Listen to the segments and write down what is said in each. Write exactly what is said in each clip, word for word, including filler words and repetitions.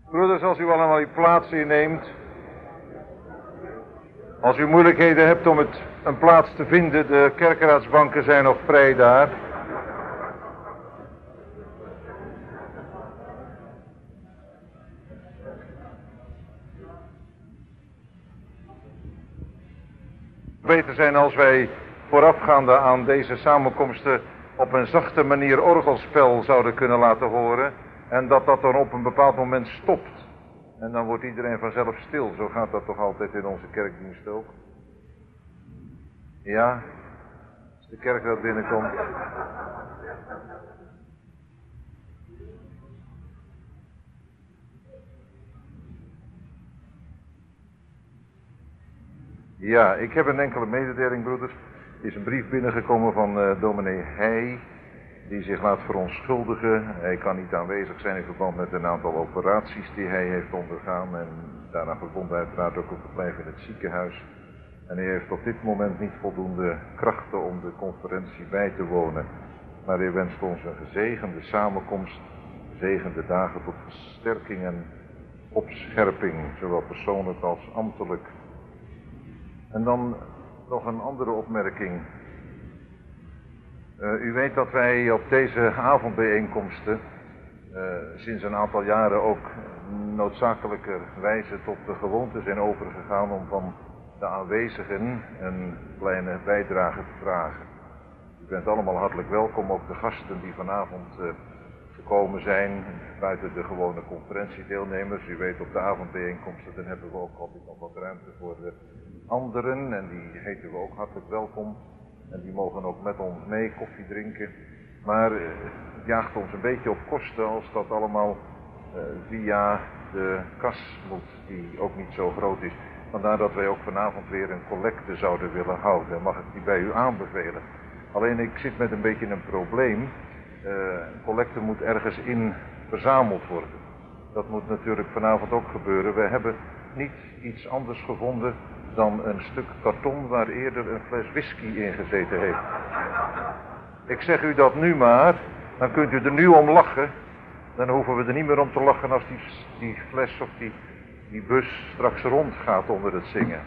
Broeders, als u allemaal uw plaats inneemt. Als u moeilijkheden hebt om het, een plaats te vinden, de kerkeraadsbanken zijn nog vrij daar. Beter zijn als wij voorafgaande aan deze samenkomsten op een zachte manier orgelspel zouden kunnen laten horen. En dat dat dan op een bepaald moment stopt. En dan wordt iedereen vanzelf stil. Zo gaat dat toch altijd in onze kerkdienst ook. Ja, als de kerk dat binnenkomt. Ja, ik heb een enkele mededeling, broeders. Er is een brief binnengekomen van uh, dominee Heij, die zich laat verontschuldigen. Hij kan niet aanwezig zijn in verband met een aantal operaties die hij heeft ondergaan. En daarna verbonden uiteraard ook een verblijf in het ziekenhuis. En hij heeft op dit moment niet voldoende krachten om de conferentie bij te wonen. Maar hij wenst ons een gezegende samenkomst, gezegende dagen tot versterking en opscherping, zowel persoonlijk als ambtelijk. En dan nog een andere opmerking. Uh, u weet dat wij op deze avondbijeenkomsten uh, sinds een aantal jaren ook noodzakelijkerwijze tot de gewoonte zijn overgegaan om van de aanwezigen een kleine bijdrage te vragen. U bent allemaal hartelijk welkom, ook de gasten die vanavond uh, gekomen zijn, buiten de gewone conferentiedeelnemers. U weet, op de avondbijeenkomsten dan hebben we ook altijd nog wat ruimte voor de anderen en die heten we ook hartelijk welkom. En die mogen ook met ons mee koffie drinken. Maar uh, het jaagt ons een beetje op kosten als dat allemaal uh, via de kas moet, die ook niet zo groot is. Vandaar dat wij ook vanavond weer een collecte zouden willen houden. Mag ik die bij u aanbevelen? Alleen ik zit met een beetje een probleem. Uh, een collecte moet ergens in verzameld worden. Dat moet natuurlijk vanavond ook gebeuren. We hebben niet iets anders gevonden dan een stuk karton waar eerder een fles whisky in gezeten heeft. Ik zeg u dat nu maar, dan kunt u er nu om lachen. Dan hoeven we er niet meer om te lachen als die, die fles of die, die bus straks rondgaat onder het zingen.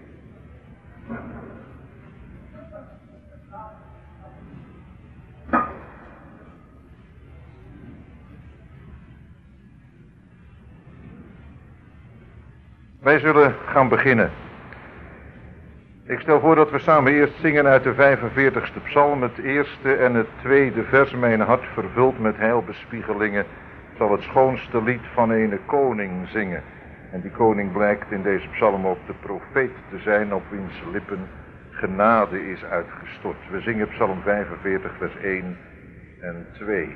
Wij zullen gaan beginnen. Ik stel voor dat we samen eerst zingen uit de vijfenveertigste psalm, het eerste en het tweede vers. Mijn hart vervuld met heilbespiegelingen zal het schoonste lied van ene koning zingen. En die koning blijkt in deze psalm ook de profeet te zijn op wiens lippen genade is uitgestort. We zingen psalm vijfenveertig vers één en twee.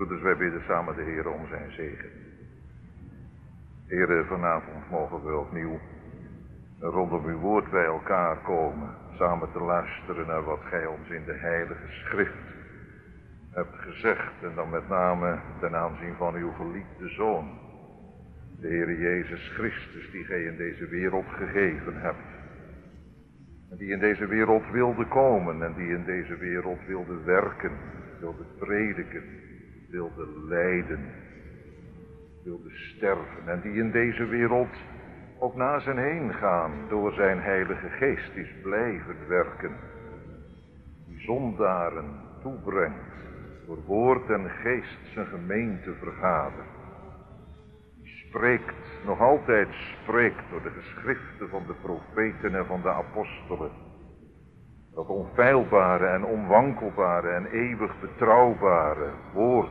Dus wij bidden samen de Heer om zijn zegen. Heere, vanavond mogen we opnieuw rondom uw woord bij elkaar komen, samen te luisteren naar wat gij ons in de heilige schrift hebt gezegd. En dan met name ten aanzien van uw geliefde Zoon, de Heere Jezus Christus, die gij in deze wereld gegeven hebt. En die in deze wereld wilde komen en die in deze wereld wilde werken, wilde prediken, wilde lijden, wilde sterven. En die in deze wereld ook na zijn heen gaan door zijn heilige geest is blijven werken. Die zondaren toebrengt, door woord en geest zijn gemeente vergadert. Die spreekt, nog altijd spreekt door de geschriften van de profeten en van de apostelen. Dat onfeilbare en onwankelbare en eeuwig betrouwbare woord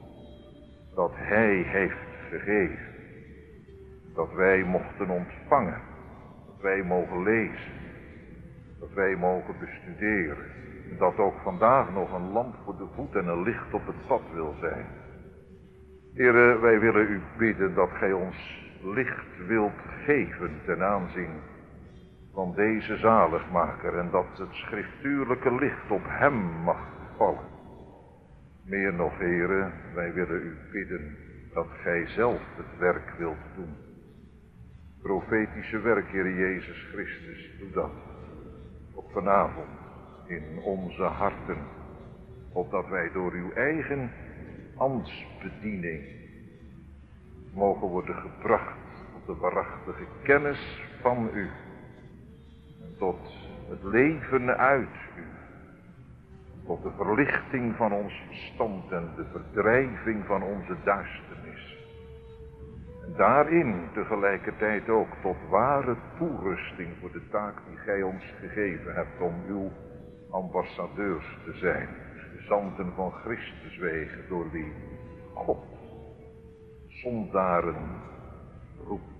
dat hij heeft gegeven. Dat wij mochten ontvangen, dat wij mogen lezen, dat wij mogen bestuderen. En dat ook vandaag nog een lamp voor de voet en een licht op het pad wil zijn. Heere, wij willen u bidden dat gij ons licht wilt geven ten aanzien van deze zaligmaker. En dat het schriftuurlijke licht op hem mag vallen. Meer nog, Heere, wij willen u bidden dat gij zelf het werk wilt doen. Profetische werk, Heer Jezus Christus, doe dat. Ook vanavond in onze harten. Opdat wij door uw eigen ambtsbediening mogen worden gebracht tot de waarachtige kennis van u. En tot het leven uit u. Tot de verlichting van ons verstand en de verdrijving van onze duisternis. En daarin tegelijkertijd ook tot ware toerusting voor de taak die gij ons gegeven hebt om uw ambassadeurs te zijn. Gezanten van Christus wegen, door wie God zondaren roept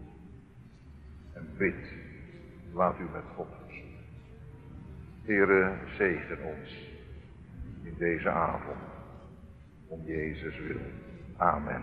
en bidt. Laat u met God verzoenen. Heere, zegen ons in deze avond, om Jezus wil. Amen.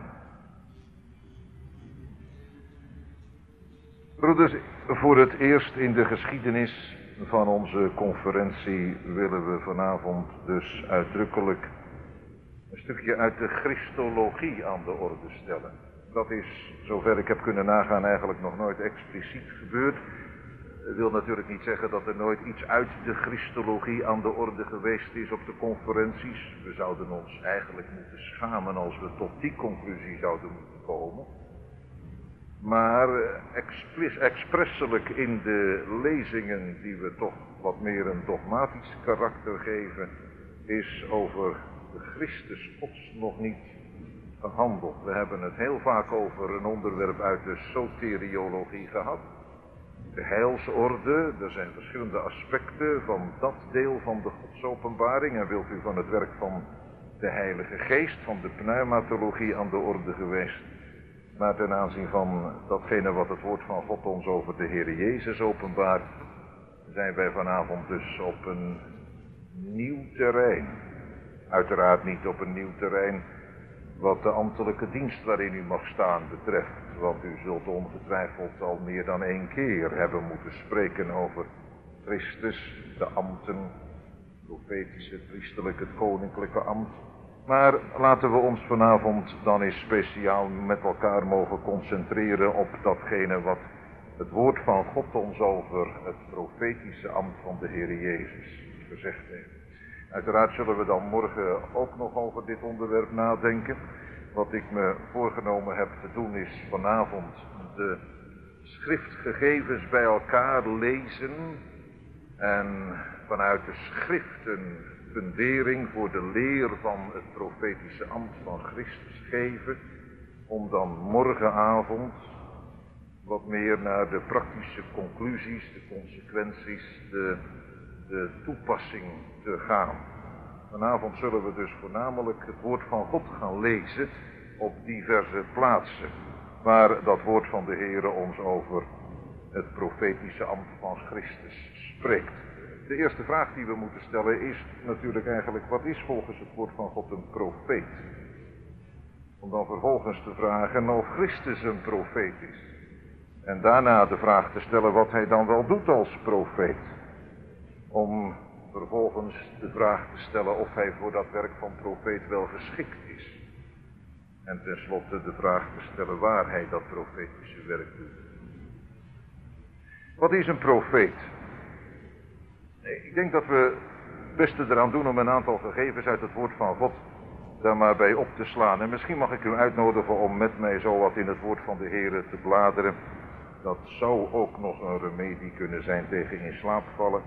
Broeders, voor het eerst in de geschiedenis van onze conferentie willen we vanavond dus uitdrukkelijk een stukje uit de Christologie aan de orde stellen. Dat is, zover ik heb kunnen nagaan, eigenlijk nog nooit expliciet gebeurd. Dat wil natuurlijk niet zeggen dat er nooit iets uit de Christologie aan de orde geweest is op de conferenties. We zouden ons eigenlijk moeten schamen als we tot die conclusie zouden moeten komen. Maar expres, expresselijk in de lezingen die we toch wat meer een dogmatisch karakter geven, is over de Christus Gods nog niet gehandeld. We hebben het heel vaak over een onderwerp uit de soteriologie gehad. De heilsorde, er zijn verschillende aspecten van dat deel van de godsopenbaring. En wilt u van het werk van de Heilige Geest, van de pneumatologie aan de orde geweest. Maar ten aanzien van datgene wat het woord van God ons over de Heer Jezus openbaart, zijn wij vanavond dus op een nieuw terrein. Uiteraard niet op een nieuw terrein wat de ambtelijke dienst waarin u mag staan betreft. Want u zult ongetwijfeld al meer dan één keer hebben moeten spreken over Christus, de ambten, profetische, priesterlijke, het koninklijke ambt. Maar laten we ons vanavond dan eens speciaal met elkaar mogen concentreren op datgene wat het woord van God ons over het profetische ambt van de Heer Jezus gezegd heeft. Uiteraard zullen we dan morgen ook nog over dit onderwerp nadenken. Wat ik me voorgenomen heb te doen is vanavond de schriftgegevens bij elkaar lezen en vanuit de schriften fundering voor de leer van het profetische ambt van Christus geven, om dan morgenavond wat meer naar de praktische conclusies, de consequenties, de, de toepassing te gaan. Vanavond zullen we dus voornamelijk het woord van God gaan lezen op diverse plaatsen, waar dat woord van de Heere ons over het profetische ambt van Christus spreekt. De eerste vraag die we moeten stellen is natuurlijk eigenlijk, wat is volgens het woord van God een profeet? Om dan vervolgens te vragen of Christus een profeet is. En daarna de vraag te stellen wat hij dan wel doet als profeet. Om vervolgens de vraag te stellen of hij voor dat werk van profeet wel geschikt is. En tenslotte de vraag te stellen waar hij dat profetische werk doet. Wat is een profeet? Nee, ik denk dat we het beste eraan doen om een aantal gegevens uit het woord van God daar maar bij op te slaan. En misschien mag ik u uitnodigen om met mij zo wat in het woord van de Heere te bladeren. Dat zou ook nog een remedie kunnen zijn tegen in slaap vallen.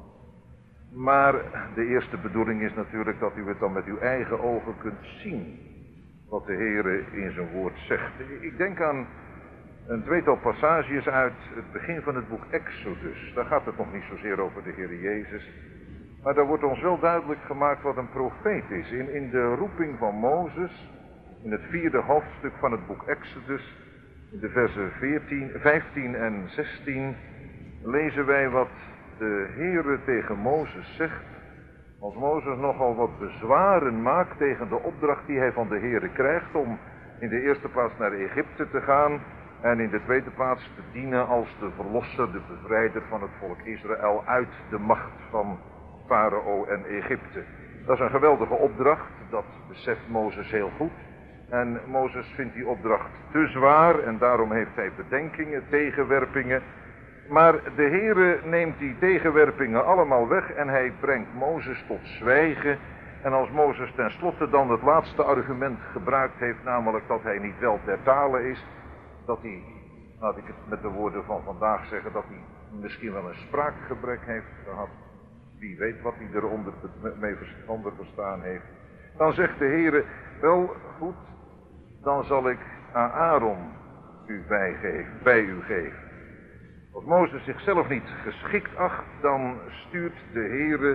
Maar de eerste bedoeling is natuurlijk dat u het dan met uw eigen ogen kunt zien. Wat de Heere in zijn woord zegt. Ik denk aan een tweetal passages uit het begin van het boek Exodus. Daar gaat het nog niet zozeer over de Heere Jezus. Maar daar wordt ons wel duidelijk gemaakt wat een profeet is. In, in de roeping van Mozes, in het vierde hoofdstuk van het boek Exodus, in de versen veertien, vijftien en zestien, lezen wij wat de Heere tegen Mozes zegt. Als Mozes nogal wat bezwaren maakt tegen de opdracht die hij van de Heere krijgt om in de eerste plaats naar Egypte te gaan en in de tweede plaats te dienen als de verlosser, de bevrijder van het volk Israël uit de macht van Farao en Egypte. Dat is een geweldige opdracht, dat beseft Mozes heel goed. En Mozes vindt die opdracht te zwaar en daarom heeft hij bedenkingen, tegenwerpingen. Maar de Heere neemt die tegenwerpingen allemaal weg en hij brengt Mozes tot zwijgen. En als Mozes tenslotte dan het laatste argument gebruikt heeft, namelijk dat hij niet wel ter tale is, dat hij, laat ik het met de woorden van vandaag zeggen, dat hij misschien wel een spraakgebrek heeft gehad. Wie weet wat hij eronder mee onder verstaan heeft. Dan zegt de Heere, wel goed, dan zal ik aan Aaron u bijgeven, bij u geven. Als Mozes zichzelf niet geschikt acht, dan stuurt de Heere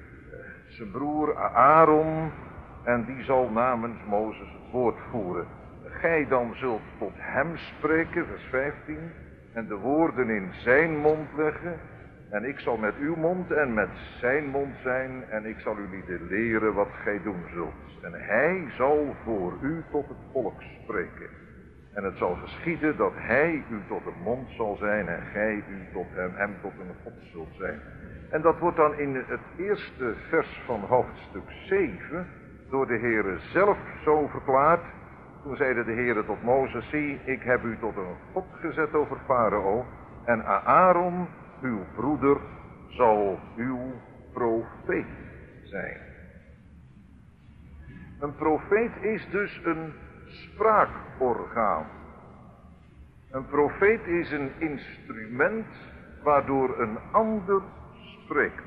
zijn broer Aaron en die zal namens Mozes het woord voeren. Gij dan zult tot hem spreken, vers vijftien, en de woorden in zijn mond leggen. En ik zal met uw mond en met zijn mond zijn en ik zal u leren wat gij doen zult. En hij zal voor u tot het volk spreken. En het zal geschieden dat hij u tot een mond zal zijn en gij u tot hem, hem tot een God zult zijn. En dat wordt dan in het eerste vers van hoofdstuk zeven door de Heere zelf zo verklaard. Toen zeide de Heere tot Mozes, zie, ik heb u tot een God gezet over Farao en Aaron, uw broeder, zal uw profeet zijn. Een profeet is dus een spraakorgaan. Een profeet is een instrument waardoor een ander spreekt.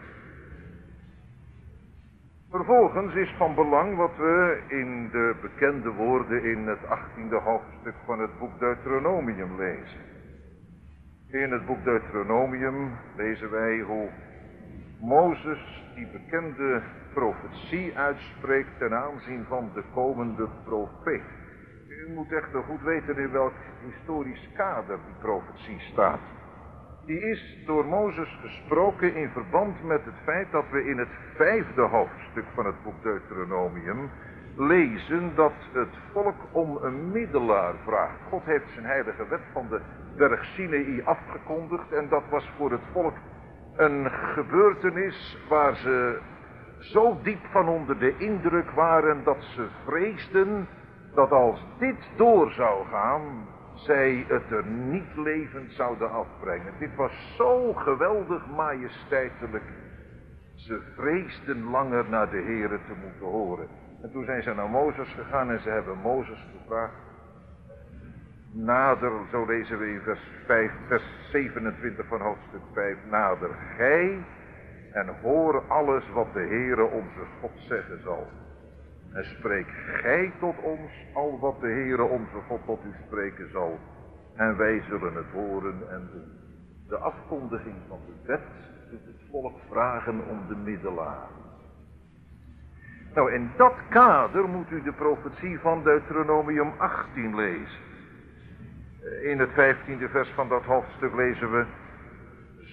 Vervolgens is van belang wat we in de bekende woorden in het achttiende hoofdstuk van het boek Deuteronomium lezen. In het boek Deuteronomium lezen wij hoe Mozes die bekende profetie uitspreekt ten aanzien van de komende profeet. U moet echter goed weten in welk historisch kader die profetie staat. Die is door Mozes gesproken in verband met het feit dat we in het vijfde hoofdstuk van het boek Deuteronomium lezen dat het volk om een middelaar vraagt. God heeft zijn heilige wet van de berg Sinaï afgekondigd en dat was voor het volk een gebeurtenis waar ze zo diep van onder de indruk waren dat ze vreesden dat als dit door zou gaan, zij het er niet levend zouden afbrengen. Dit was zo geweldig majesteitelijk. Ze vreesden langer naar de Heere te moeten horen. En toen zijn ze naar Mozes gegaan en ze hebben Mozes gevraagd. Nader, zo lezen we in vers, vijf, vers zevenentwintig van hoofdstuk vijf. Nader gij en hoor alles wat de Heere onze God zeggen zal. En spreek gij tot ons al wat de Heere onze God tot u spreken zal. En wij zullen het horen en doen. De afkondiging van de wet doet het volk vragen om de middelaar. Nou, in dat kader moet u de profetie van Deuteronomium achttien lezen. In het vijftiende vers van dat hoofdstuk lezen we: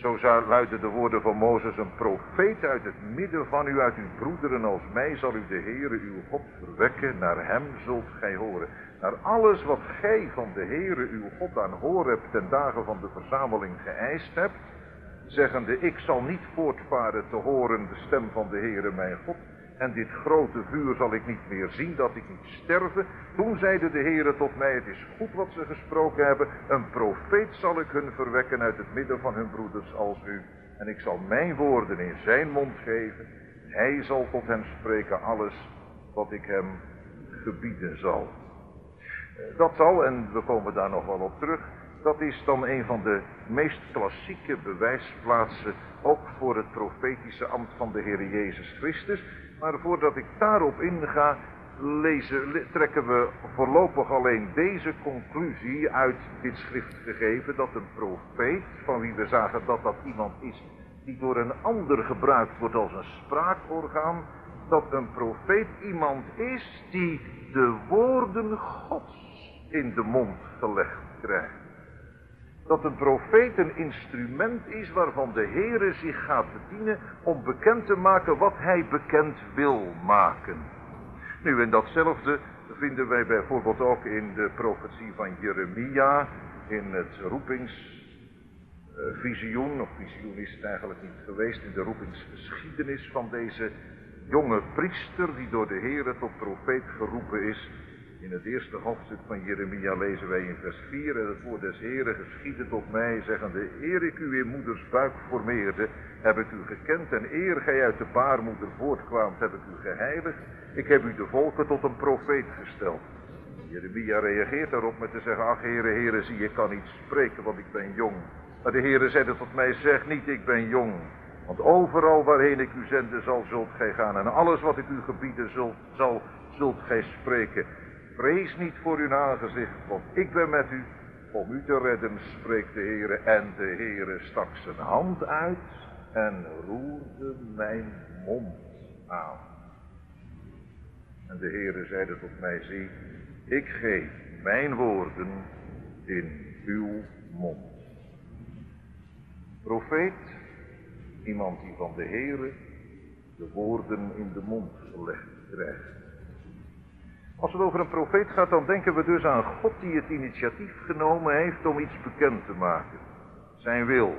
Zo zou- luiden de woorden van Mozes: een profeet uit het midden van u, uit uw broederen als mij, zal u de Heere uw God verwekken. Naar hem zult gij horen. Naar alles wat gij van de Heere uw God aan Horeb ten dagen van de verzameling geëist hebt, zeggende: ik zal niet voortvaren te horen de stem van de Heere mijn God, en dit grote vuur zal ik niet meer zien, dat ik niet sterven. Toen zeide de Heere tot mij: het is goed wat ze gesproken hebben. Een profeet zal ik hun verwekken uit het midden van hun broeders als u. En ik zal mijn woorden in zijn mond geven. Hij zal tot hen spreken alles wat ik hem gebieden zal. Dat zal, en we komen daar nog wel op terug, dat is dan een van de meest klassieke bewijsplaatsen ook voor het profetische ambt van de Heer Jezus Christus. Maar voordat ik daarop inga, lezen, le- trekken we voorlopig alleen deze conclusie uit dit schriftgegeven, dat een profeet, van wie we zagen dat dat iemand is die door een ander gebruikt wordt als een spraakorgaan, dat een profeet iemand is die de woorden Gods in de mond gelegd krijgt. Dat een profeet een instrument is waarvan de Heere zich gaat bedienen om bekend te maken wat hij bekend wil maken. Nu, en datzelfde vinden wij bijvoorbeeld ook in de profetie van Jeremia, in het roepingsvisioen, of visioen is het eigenlijk niet geweest, in de roepingsgeschiedenis van deze jonge priester die door de Heere tot profeet geroepen is. In het eerste hoofdstuk van Jeremia lezen wij in vers vier: en het woord des Heeren geschiedde tot mij, zeggende: eer ik u in moeders buik formeerde, heb ik u gekend, en eer gij uit de baarmoeder voortkwaamt, heb ik u geheiligd. Ik heb u de volken tot een profeet gesteld. Jeremia reageert daarop met te zeggen: ach, Heere, Heere, zie, ik kan niet spreken, want ik ben jong. Maar de Heere zeide tot mij: zeg niet, ik ben jong. Want overal waarheen ik u zenden zal, zult gij gaan, en alles wat ik u gebieden zult, zal, zult gij spreken. Vrees niet voor uw aangezicht, want ik ben met u om u te redden, spreekt de Heere. En de Heere stak zijn hand uit en roerde mijn mond aan. En de Heere zeide tot mij: zie, ik geef mijn woorden in uw mond. Profeet, iemand die van de Heere de woorden in de mond gelegd krijgt. Als het over een profeet gaat, dan denken we dus aan God die het initiatief genomen heeft om iets bekend te maken. Zijn wil.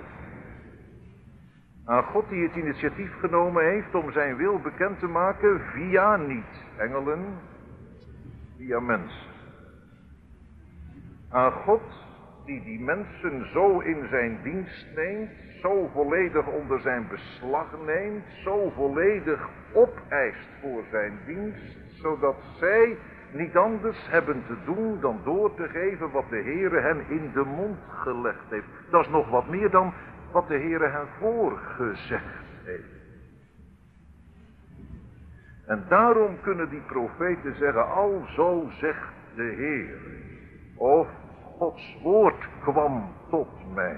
Aan God die het initiatief genomen heeft om zijn wil bekend te maken via niet engelen, via mensen. Aan God die die mensen zo in zijn dienst neemt, zo volledig onder zijn beslag neemt, zo volledig opeist voor zijn dienst, zodat zij niet anders hebben te doen dan door te geven wat de Heere hen in de mond gelegd heeft. Dat is nog wat meer dan wat de Heere hen voorgezegd heeft. En daarom kunnen die profeten zeggen: alzo zegt de Heere, of Gods woord kwam tot mij.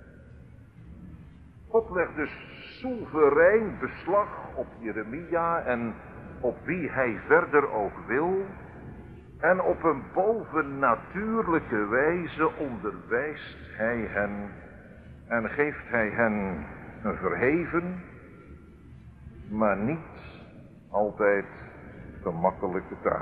God legt dus soeverein beslag op Jeremia en op wie hij verder ook wil. En op een bovennatuurlijke wijze onderwijst hij hen en geeft hij hen een verheven, maar niet altijd gemakkelijke taak.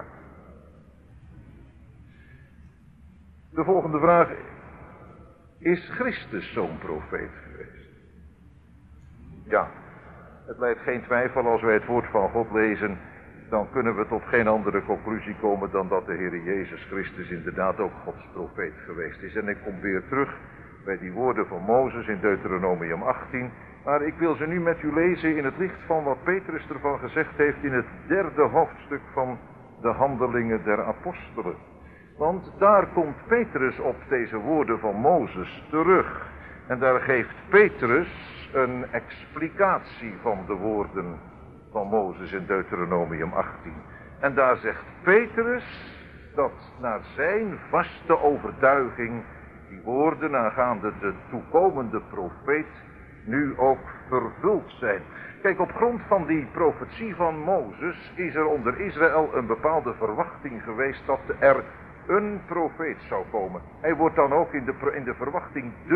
De volgende vraag: is Christus zo'n profeet geweest? Ja, het leidt geen twijfel als wij het woord van God lezen, dan kunnen we tot geen andere conclusie komen dan dat de Heer Jezus Christus inderdaad ook Gods profeet geweest is. En ik kom weer terug bij die woorden van Mozes in Deuteronomium achttien, maar ik wil ze nu met u lezen in het licht van wat Petrus ervan gezegd heeft in het derde hoofdstuk van de Handelingen der Apostelen. Want daar komt Petrus op deze woorden van Mozes terug. En daar geeft Petrus een explicatie van de woorden van Mozes in Deuteronomium achttien. En daar zegt Petrus dat naar zijn vaste overtuiging die woorden aangaande de toekomende profeet nu ook vervuld zijn. Kijk, op grond van die profetie van Mozes is er onder Israël een bepaalde verwachting geweest dat er een profeet zou komen. Hij wordt dan ook in de, in de verwachting de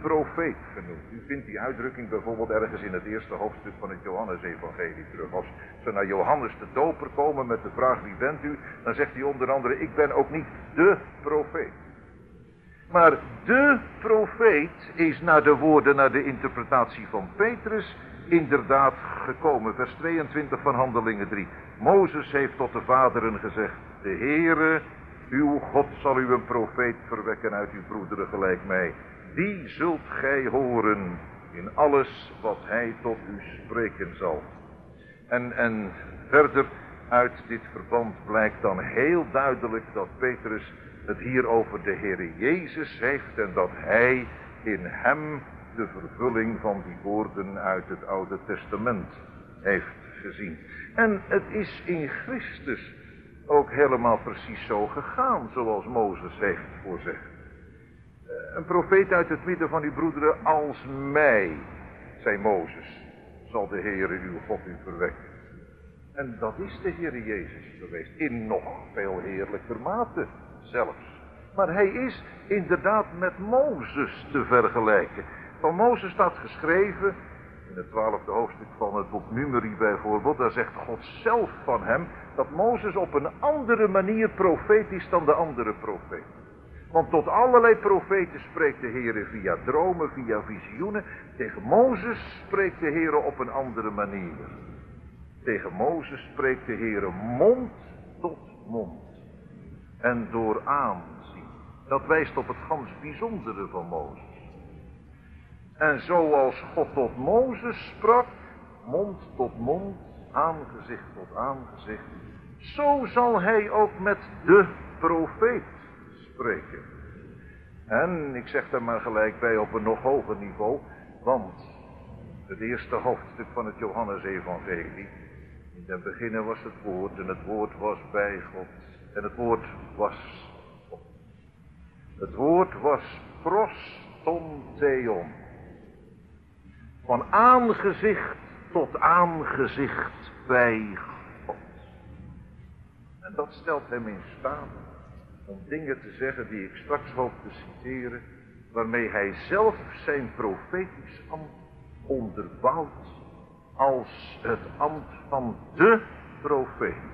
profeet genoemd. U vindt die uitdrukking bijvoorbeeld ergens in het eerste hoofdstuk van het Johannesevangelie terug. Als ze naar Johannes de Doper komen met de vraag wie bent u, dan zegt hij onder andere ik ben ook niet de profeet. Maar de profeet is naar de woorden, naar de interpretatie van Petrus inderdaad gekomen. Vers tweeëntwintig van Handelingen drie. Mozes heeft tot de vaderen gezegd, de Heere, uw God zal u een profeet verwekken uit uw broederen gelijk mij. Die zult gij horen in alles wat hij tot u spreken zal. En, en verder uit dit verband blijkt dan heel duidelijk dat Petrus het hier over de Heere Jezus heeft en dat hij in hem de vervulling van die woorden uit het Oude Testament heeft gezien. En het is in Christus ook helemaal precies zo gegaan zoals Mozes heeft voorzegd. Een profeet uit het midden van uw broederen als mij, zei Mozes, zal de Heere uw God u verwekken. En dat is de Heere Jezus geweest, in nog veel heerlijker mate zelfs. Maar hij is inderdaad met Mozes te vergelijken. Van Mozes staat geschreven, in het twaalfde hoofdstuk van het boek Numeri bijvoorbeeld, daar zegt God zelf van hem, dat Mozes op een andere manier profeet is dan de andere profeten. Want tot allerlei profeten spreekt de Heere via dromen, via visioenen. Tegen Mozes spreekt de Heere op een andere manier. Tegen Mozes spreekt de Heere mond tot mond. En door aanzien. Dat wijst op het gans bijzondere van Mozes. En zoals God tot Mozes sprak, mond tot mond, aangezicht tot aangezicht, zo zal hij ook met de profeet spreken. En ik zeg er maar gelijk bij op een nog hoger niveau, want het eerste hoofdstuk van het Johannesevangelie, in den beginnen was het woord en het woord was bij God en het woord was God. Het woord was pros ton theon. Van aangezicht tot aangezicht bij God. En dat stelt hem in staat om dingen te zeggen die ik straks hoop te citeren, waarmee hij zelf zijn profetisch ambt onderbouwt als het ambt van de profeet.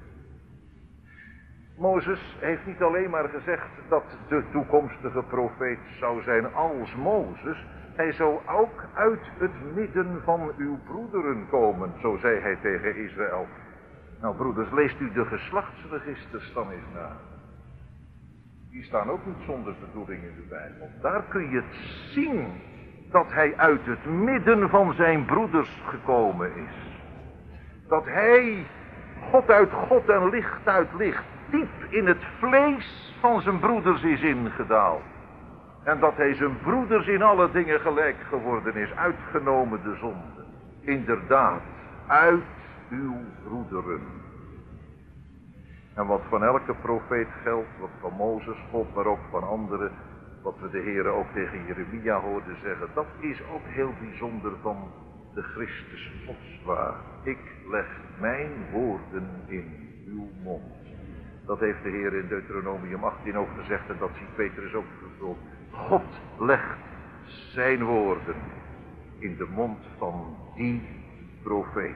Mozes heeft niet alleen maar gezegd dat de toekomstige profeet zou zijn als Mozes, hij zou ook uit het midden van uw broederen komen, zo zei hij tegen Israël. Nou broeders, leest u de geslachtsregisters dan eens na. Die staan ook niet zonder bedoeling in de Bijbel. Daar kun je het zien dat hij uit het midden van zijn broeders gekomen is. Dat hij God uit God en licht uit licht diep in het vlees van zijn broeders is ingedaald. En dat hij zijn broeders in alle dingen gelijk geworden is, uitgenomen de zonde. Inderdaad, uit uw broederen. En wat van elke profeet geldt, wat van Mozes gold, maar ook van anderen, wat we de Heere ook tegen Jeremia hoorden zeggen, dat is ook heel bijzonder van de Christus Godswaar. Ik leg mijn woorden in uw mond. Dat heeft de Heer in Deuteronomium achttien ook gezegd en dat ziet Petrus ook vervuld. God legt zijn woorden in de mond van die profeet.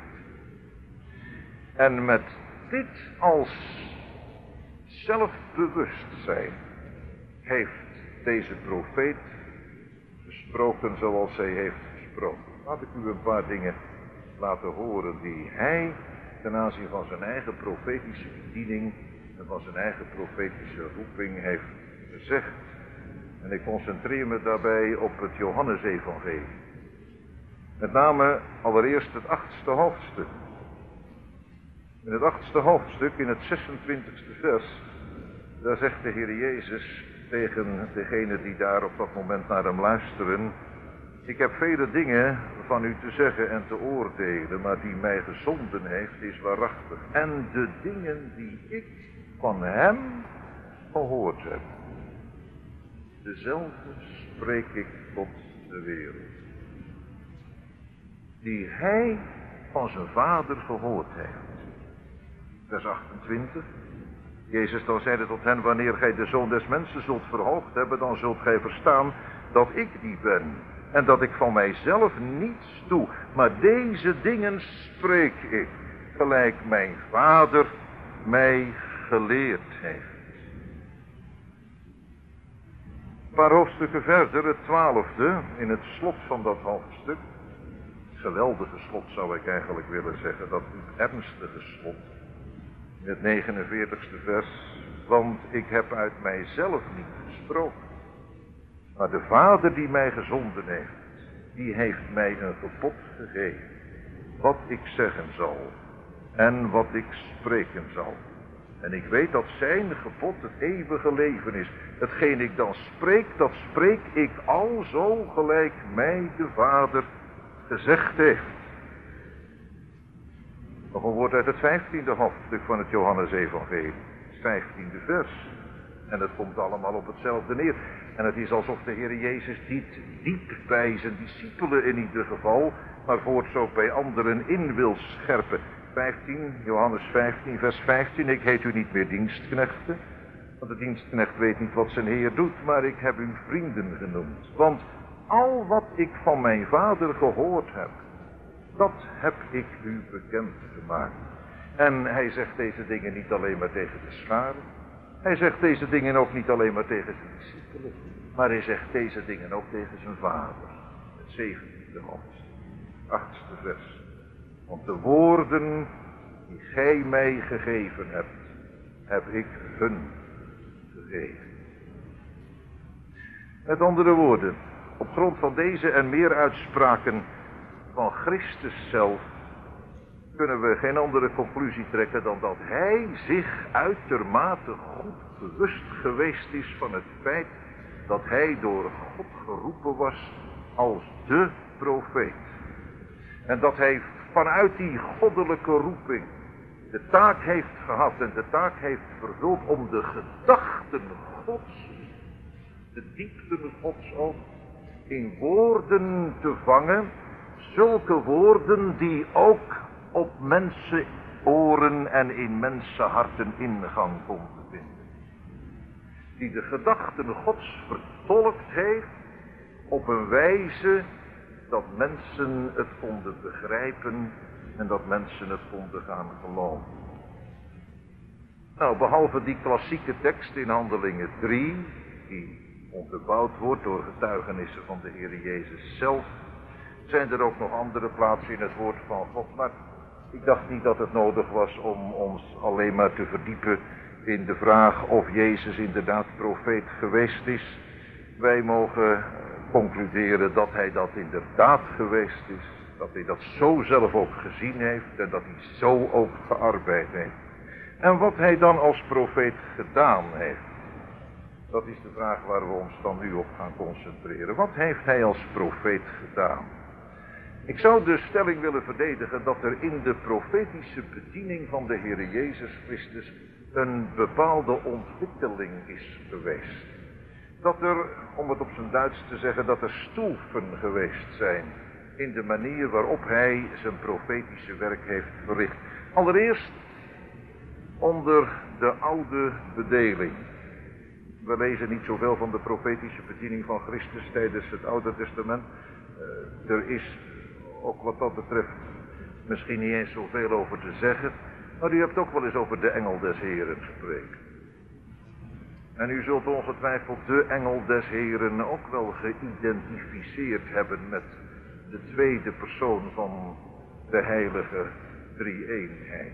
En met dit als zelfbewustzijn heeft deze profeet gesproken zoals hij heeft gesproken. Laat ik u een paar dingen laten horen die hij ten aanzien van zijn eigen profetische bediening en van zijn eigen profetische roeping heeft gezegd. En ik concentreer me daarbij op het Johannesevangelie. Met name allereerst het achtste hoofdstuk. In het achtste hoofdstuk, in het zesentwintigste vers, daar zegt de Heer Jezus tegen degenen die daar op dat moment naar hem luisteren: ik heb vele dingen van u te zeggen en te oordelen, maar die mij gezonden heeft is waarachtig. En de dingen die ik van hem gehoord heb, dezelfde spreek ik tot de wereld. Die hij van zijn vader gehoord heeft. Vers achtentwintig. Jezus dan zeide tot hen: wanneer gij de Zoon des Mensen zult verhoogd hebben, dan zult gij verstaan dat ik die ben. En dat ik van mijzelf niets doe. Maar deze dingen spreek ik, gelijk mijn Vader mij geleerd heeft. Een paar hoofdstukken verder, het twaalfde, in het slot van dat hoofdstuk. Geweldige slot zou ik eigenlijk willen zeggen, dat ernstige slot. In het negenenveertigste vers, want ik heb uit mijzelf niet gesproken. Maar de Vader die mij gezonden heeft, die heeft mij een gebod gegeven. Wat ik zeggen zal en wat ik spreken zal. En ik weet dat zijn gebod het eeuwige leven is. Hetgeen ik dan spreek, dat spreek ik al zo gelijk mij de Vader gezegd heeft. Nog een woord uit het vijftiende hoofdstuk van het Johannesevangelie. Het vijftiende vers. En het komt allemaal op hetzelfde neer. En het is alsof de Heer Jezus niet diep bij zijn discipelen in ieder geval, maar voorts ook bij anderen in wil scherpen. vijftien, Johannes vijftien, vers vijftien. Ik heet u niet meer dienstknechten, want de dienstknecht weet niet wat zijn Heer doet, maar ik heb u vrienden genoemd. Want al wat ik van mijn Vader gehoord heb, dat heb ik u bekend gemaakt. En hij zegt deze dingen niet alleen maar tegen de scharen. Hij zegt deze dingen ook niet alleen maar tegen zijn discipelen, maar hij zegt deze dingen ook tegen zijn Vader. Het zeventiende hoofdstuk, achtste vers. Want de woorden die gij mij gegeven hebt, heb ik hun gegeven. Met andere woorden, op grond van deze en meer uitspraken van Christus zelf, kunnen we geen andere conclusie trekken dan dat hij zich uitermate goed bewust geweest is van het feit dat hij door God geroepen was als de profeet. En dat hij vanuit die goddelijke roeping de taak heeft gehad en de taak heeft vervuld om de gedachten Gods, de diepten Gods ook, in woorden te vangen, zulke woorden die ook op mensen oren en in mensenharten ingang konden vinden. Die de gedachten Gods vertolkt heeft op een wijze dat mensen het konden begrijpen en dat mensen het konden gaan geloven. Nou, behalve die klassieke tekst in Handelingen drie, die onderbouwd wordt door getuigenissen van de Heer Jezus zelf, zijn er ook nog andere plaatsen in het woord van God. Maar ik dacht niet dat het nodig was om ons alleen maar te verdiepen in de vraag of Jezus inderdaad profeet geweest is. Wij mogen concluderen dat hij dat inderdaad geweest is. Dat hij dat zo zelf ook gezien heeft en dat hij zo ook gearbeid heeft. En wat hij dan als profeet gedaan heeft. Dat is de vraag waar we ons dan nu op gaan concentreren. Wat heeft hij als profeet gedaan? Ik zou de stelling willen verdedigen dat er in de profetische bediening van de Heer Jezus Christus een bepaalde ontwikkeling is geweest. Dat er, om het op zijn Duits te zeggen, dat er stoelven geweest zijn in de manier waarop hij zijn profetische werk heeft verricht. Allereerst onder de oude bedeling. We lezen niet zoveel van de profetische bediening van Christus tijdens het Oude Testament. Uh, er is ook wat dat betreft misschien niet eens zoveel over te zeggen. Maar u hebt ook wel eens over de engel des Heren gesproken. En u zult ongetwijfeld de engel des Heren ook wel geïdentificeerd hebben met de tweede persoon van de heilige drie-eenheid.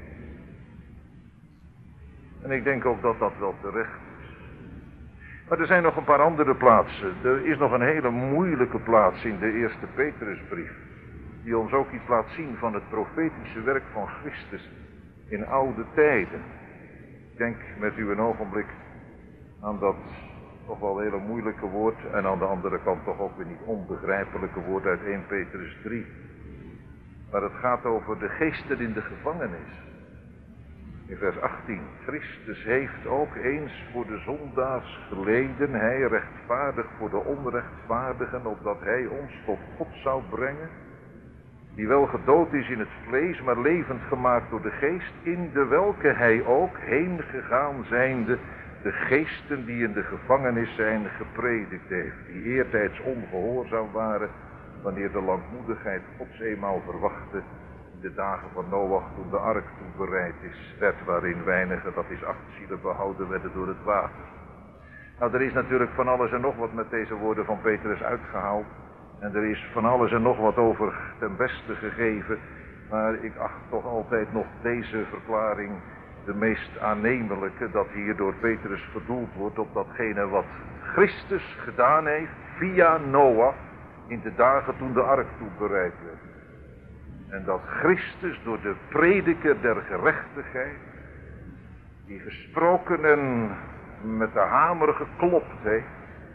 En ik denk ook dat dat wel terecht is. Maar er zijn nog een paar andere plaatsen. Er is nog een hele moeilijke plaats in de eerste Petrusbrief, die ons ook iets laat zien van het profetische werk van Christus in oude tijden. Ik denk met u een ogenblik aan dat toch wel hele moeilijke woord en aan de andere kant toch ook weer niet onbegrijpelijke woord uit eerste Petrus drie. Maar het gaat over de geesten in de gevangenis. In vers achttien. Christus heeft ook eens voor de zondaars geleden, hij rechtvaardig voor de onrechtvaardigen, opdat hij ons tot God zou brengen, die wel gedood is in het vlees, maar levend gemaakt door de geest, in de welke hij ook heen gegaan zijnde de geesten die in de gevangenis zijn gepredikt heeft, die eertijds ongehoorzaam waren, wanneer de langmoedigheid Gods eenmaal verwachtte, in de dagen van Noach toen de ark toebereid is, werd waarin weinigen, dat is acht zielen, behouden werden door het water. Nou, er is natuurlijk van alles en nog wat met deze woorden van Petrus uitgehaald. En er is van alles en nog wat over ten beste gegeven. Maar ik acht toch altijd nog deze verklaring de meest aannemelijke, dat hier door Petrus bedoeld wordt op datgene wat Christus gedaan heeft via Noach in de dagen toen de ark toebereid werd. En dat Christus door de prediker der gerechtigheid, die gesproken en met de hamer geklopt heeft,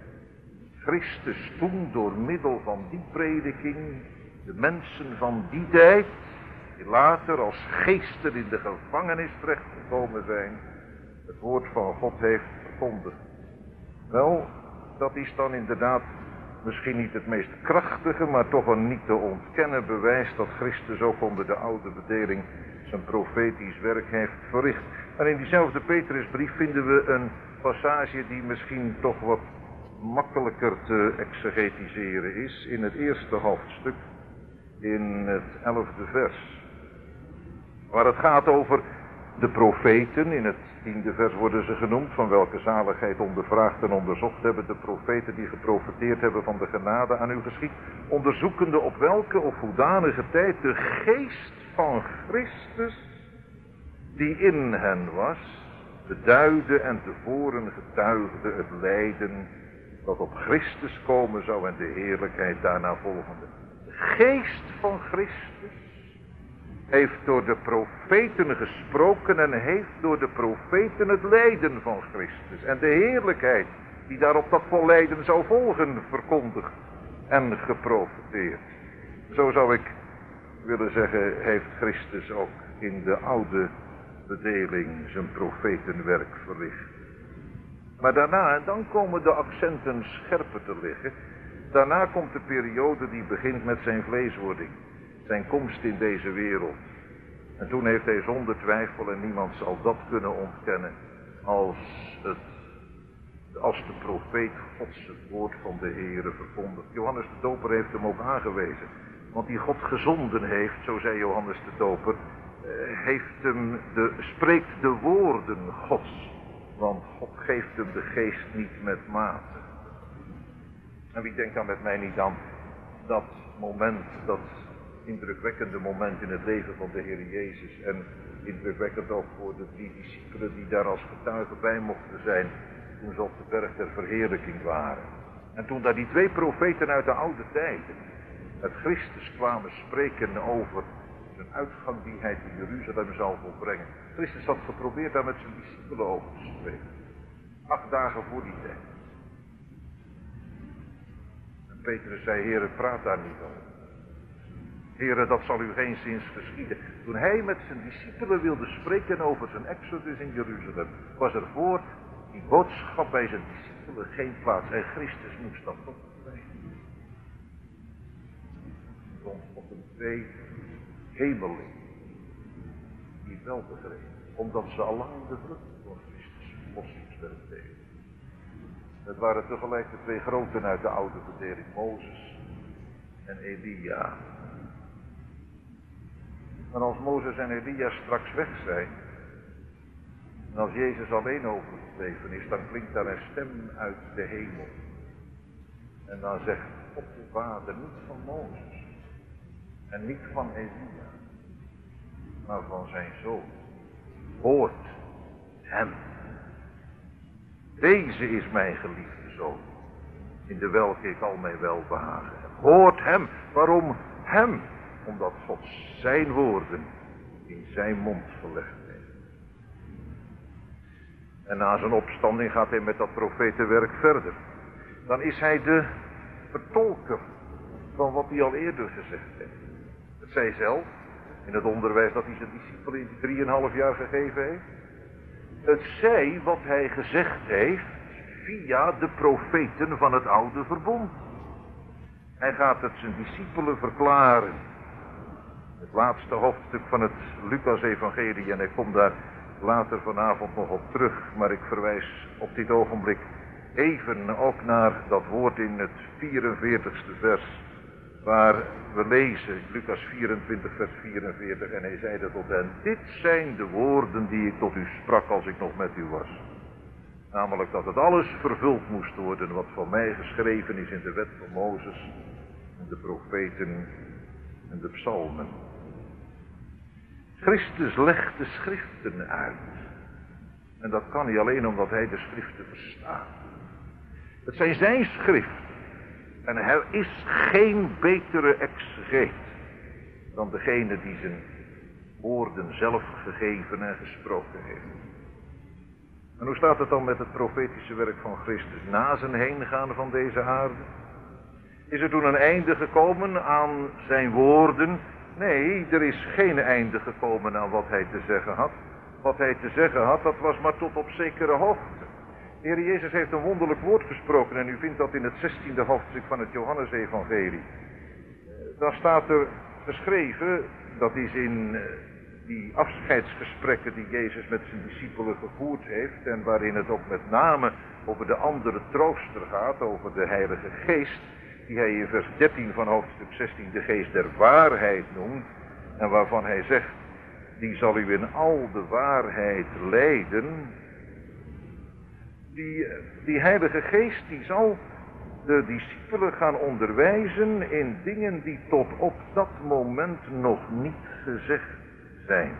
Christus toen door middel van die prediking de mensen van die tijd, die later als geesten in de gevangenis terechtgekomen zijn, het woord van God heeft verkondigd. Wel, dat is dan inderdaad misschien niet het meest krachtige, maar toch een niet te ontkennen bewijs dat Christus ook onder de oude bedeling zijn profetisch werk heeft verricht. En in diezelfde Petrusbrief vinden we een passage die misschien toch wat makkelijker te exegetiseren is, in het eerste hoofdstuk, in het elfde vers. Waar het gaat over de profeten, in het tiende vers worden ze genoemd, van welke zaligheid ondervraagd en onderzocht hebben de profeten die geprofeteerd hebben van de genade aan u geschied, onderzoekende op welke of hoedanige tijd de geest van Christus die in hen was, beduidde en tevoren getuigde het lijden dat op Christus komen zou en de heerlijkheid daarna volgende. De geest van Christus heeft door de profeten gesproken en heeft door de profeten het lijden van Christus en de heerlijkheid die daarop dat vol lijden zou volgen verkondigd en geprofeteerd. Zo zou ik willen zeggen, heeft Christus ook in de oude bedeling zijn profetenwerk verricht. Maar daarna, en dan komen de accenten scherper te liggen, daarna komt de periode die begint met zijn vleeswording, zijn komst in deze wereld. En toen heeft hij zonder twijfel, en niemand zal dat kunnen ontkennen, als, het, als de profeet Gods het woord van de Heere verkondigt. Johannes de Doper heeft hem ook aangewezen. Want die God gezonden heeft, zo zei Johannes de Doper, heeft hem de, spreekt de woorden Gods. Want God geeft hem de geest niet met mate. En wie denkt dan met mij niet aan dat moment, dat indrukwekkende moment in het leven van de Heer Jezus. En indrukwekkend ook voor de drie discipelen die daar als getuigen bij mochten zijn toen ze op de berg der verheerlijking waren. En toen daar die twee profeten uit de oude tijden met Christus kwamen spreken over zijn uitgang die hij te Jeruzalem zou volbrengen. Christus had geprobeerd daar met zijn discipelen over te spreken. Acht dagen voor die tijd. En Petrus zei, Heere, praat daar niet over. Heere, dat zal u geen zins geschieden. Toen hij met zijn discipelen wilde spreken over zijn exodus in Jeruzalem, was er voor die boodschap bij zijn discipelen geen plaats. En Christus moest dat toch krijgen. Soms op een twee hemelingen die wel begrepen, omdat ze allang de druk van Christus verlossingswerk deden. Het waren tegelijk de twee groten uit de oude bedeling, Mozes en Elia. Maar als Mozes en Elia straks weg zijn, en als Jezus alleen overgebleven is, dan klinkt daar een stem uit de hemel. En dan zegt God de Vader niet van Mozes en niet van Elia, maar van zijn zoon. Hoort hem. Deze is mijn geliefde zoon, in de welke ik al mijn welbehagen heb. Hoort hem. Waarom hem? Omdat God zijn woorden in zijn mond gelegd heeft. En na zijn opstanding gaat hij met dat profetenwerk verder. Dan is hij de vertolker van wat hij al eerder gezegd heeft. Het zij zelf, in het onderwijs dat hij zijn discipelen in drieënhalf jaar gegeven heeft. Het zij wat hij gezegd heeft via de profeten van het oude verbond. Hij gaat het zijn discipelen verklaren. Het laatste hoofdstuk van het Lucas-evangelie, en ik kom daar later vanavond nog op terug, maar ik verwijs op dit ogenblik even ook naar dat woord in het vierenveertigste vers, waar we lezen, Lucas vierentwintig vers vierenveertig, en hij zeide tot hen, dit zijn de woorden die ik tot u sprak als ik nog met u was. Namelijk dat het alles vervuld moest worden wat van mij geschreven is in de wet van Mozes, en de profeten en de psalmen. Christus legt de schriften uit. En dat kan niet alleen omdat hij de schriften verstaat. Het zijn zijn schriften. En er is geen betere exegeet dan degene die zijn woorden zelf gegeven en gesproken heeft. En hoe staat het dan met het profetische werk van Christus na zijn heengaan van deze aarde? Is er toen een einde gekomen aan zijn woorden? Nee, er is geen einde gekomen aan wat hij te zeggen had. Wat hij te zeggen had, dat was maar tot op zekere hoogte. De Heer Jezus heeft een wonderlijk woord gesproken en u vindt dat in het zestiende hoofdstuk van het Johannesevangelie. Dan staat er geschreven, dat is in die afscheidsgesprekken die Jezus met zijn discipelen gevoerd heeft en waarin het ook met name over de andere trooster gaat, over de Heilige Geest, die hij in vers dertien van hoofdstuk zestien de geest der waarheid noemt en waarvan hij zegt, die zal u in al de waarheid leiden. Die, die Heilige Geest die zal de discipelen gaan onderwijzen in dingen die tot op dat moment nog niet gezegd zijn.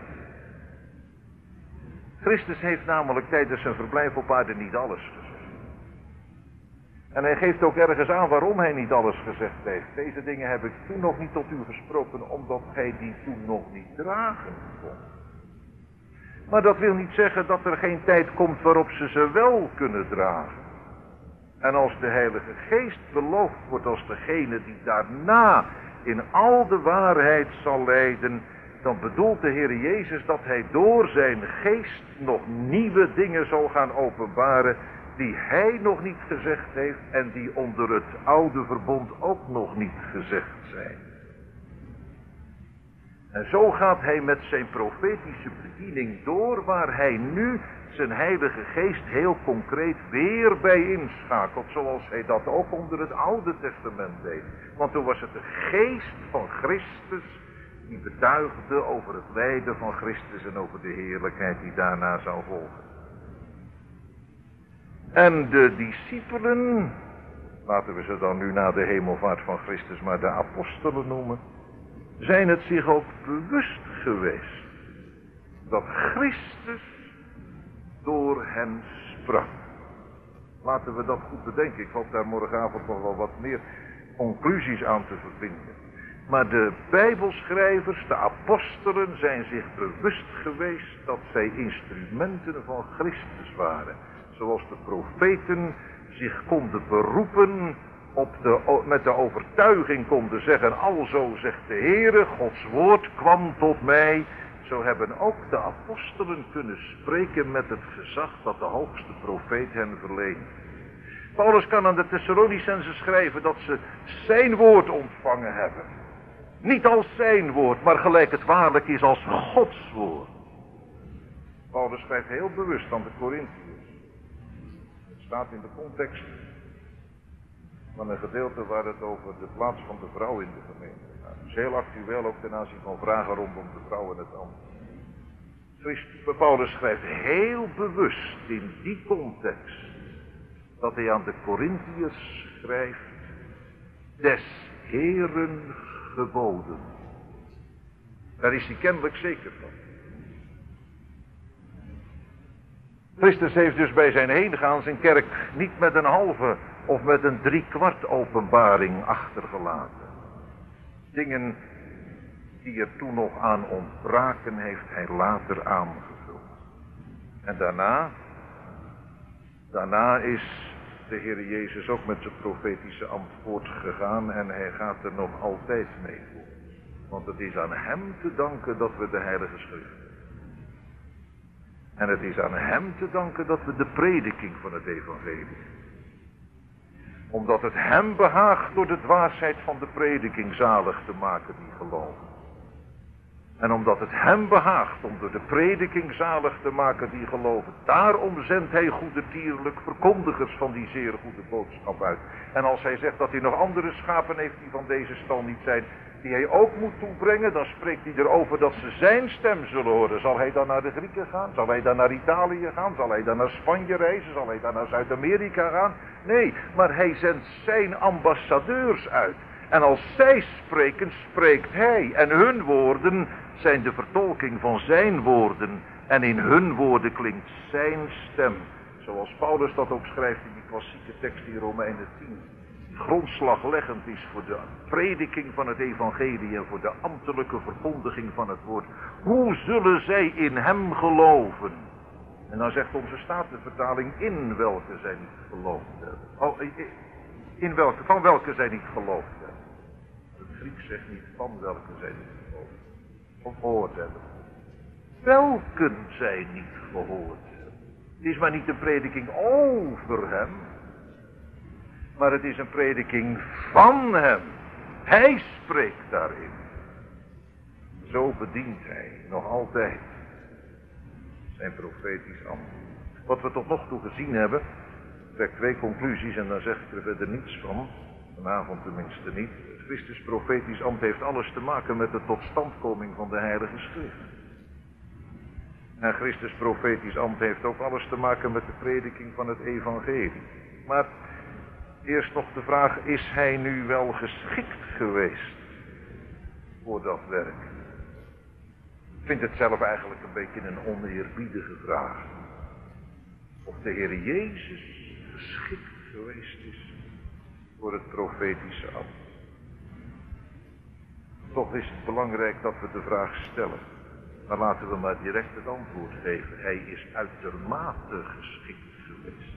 Christus heeft namelijk tijdens zijn verblijf op aarde niet alles gezegd. En hij geeft ook ergens aan waarom hij niet alles gezegd heeft. Deze dingen heb ik toen nog niet tot u gesproken, omdat gij die toen nog niet dragen kon. Maar dat wil niet zeggen dat er geen tijd komt waarop ze ze wel kunnen dragen. En als de Heilige Geest beloofd wordt als degene die daarna in al de waarheid zal leiden, dan bedoelt de Heer Jezus dat hij door zijn geest nog nieuwe dingen zal gaan openbaren die hij nog niet gezegd heeft en die onder het oude verbond ook nog niet gezegd zijn. En zo gaat hij met zijn profetische bediening door, waar hij nu zijn Heilige Geest heel concreet weer bij inschakelt, zoals hij dat ook onder het Oude Testament deed. Want toen was het de geest van Christus die betuigde over het lijden van Christus en over de heerlijkheid die daarna zou volgen. En de discipelen, laten we ze dan nu na de hemelvaart van Christus maar de apostelen noemen, zijn het zich ook bewust geweest dat Christus door hen sprak. Laten we dat goed bedenken. Ik hoop daar morgenavond nog wel wat meer conclusies aan te verbinden. Maar de Bijbelschrijvers, de apostelen, zijn zich bewust geweest dat zij instrumenten van Christus waren. Zoals de profeten zich konden beroepen op de, met de overtuiging konden zeggen, alzo zegt de Heere, Gods woord kwam tot mij. Zo hebben ook de apostelen kunnen spreken met het gezag dat de hoogste profeet hen verleent. Paulus kan aan de Thessalonicenzen schrijven dat ze zijn woord ontvangen hebben. Niet als zijn woord, maar gelijk het waarlijk is als Gods woord. Paulus schrijft heel bewust aan de Corinthiërs. Het staat in de context van een gedeelte waar het over de plaats van de vrouw in de gemeente gaat. Het is heel actueel ook ten aanzien van vragen rondom de vrouw en het ambt. Paulus schrijft heel bewust in die context dat hij aan de Corinthiërs schrijft, des Heeren geboden. Daar is hij kennelijk zeker van. Christus heeft dus bij zijn heengaan zijn kerk niet met een halve of met een driekwart openbaring achtergelaten. Dingen die er toen nog aan ontbraken, heeft hij later aangevuld. En daarna, daarna is de Heer Jezus ook met zijn profetische ambt voortgegaan en hij gaat er nog altijd mee voort. Want het is aan hem te danken dat we de Heilige Schrift hebben. En het is aan hem te danken dat we de prediking van het evangelie hebben. Omdat het hem behaagt door de dwaasheid van de prediking zalig te maken die geloven. En omdat het hem behaagt om door de prediking zalig te maken die geloven, daarom zendt hij goedertierlijk verkondigers van die zeer goede boodschap uit. En als hij zegt dat hij nog andere schapen heeft die van deze stal niet zijn, die hij ook moet toebrengen, dan spreekt hij erover dat ze zijn stem zullen horen. Zal hij dan naar de Grieken gaan? Zal hij dan naar Italië gaan? Zal hij dan naar Spanje reizen? Zal hij dan naar Zuid-Amerika gaan? Nee, maar hij zendt zijn ambassadeurs uit. En als zij spreken, spreekt hij. En hun woorden zijn de vertolking van zijn woorden. En in hun woorden klinkt zijn stem. Zoals Paulus dat ook schrijft in die klassieke tekst in Romeinen tien. Grondslagleggend is voor de prediking van het evangelie en voor de ambtelijke verkondiging van het woord. Hoe zullen zij in hem geloven? En dan zegt onze statenvertaling, in welke zij niet geloofd hebben. Oh, in welke, van welke zij niet geloofd hebben. Het Grieks zegt niet van welke zij niet geloofd hebben. Of gehoord hebben. Welken zij niet gehoord hebben. Het is maar niet een prediking over hem. Maar het is een prediking van hem. Hij spreekt daarin. Zo bedient hij nog altijd zijn profetisch ambt. Wat we tot nog toe gezien hebben, trek twee conclusies en dan zeg ik er verder niets van. Vanavond tenminste niet. Christus profetisch ambt heeft alles te maken met de totstandkoming van de Heilige Schrift. En Christus profetisch ambt heeft ook alles te maken met de prediking van het evangelie. Maar eerst nog de vraag, is hij nu wel geschikt geweest voor dat werk? Ik vind het zelf eigenlijk een beetje een oneerbiedige vraag. Of de Heer Jezus geschikt geweest is voor het profetische ambt. Toch is het belangrijk dat we de vraag stellen. Maar laten we maar direct het antwoord geven. Hij is uitermate geschikt geweest.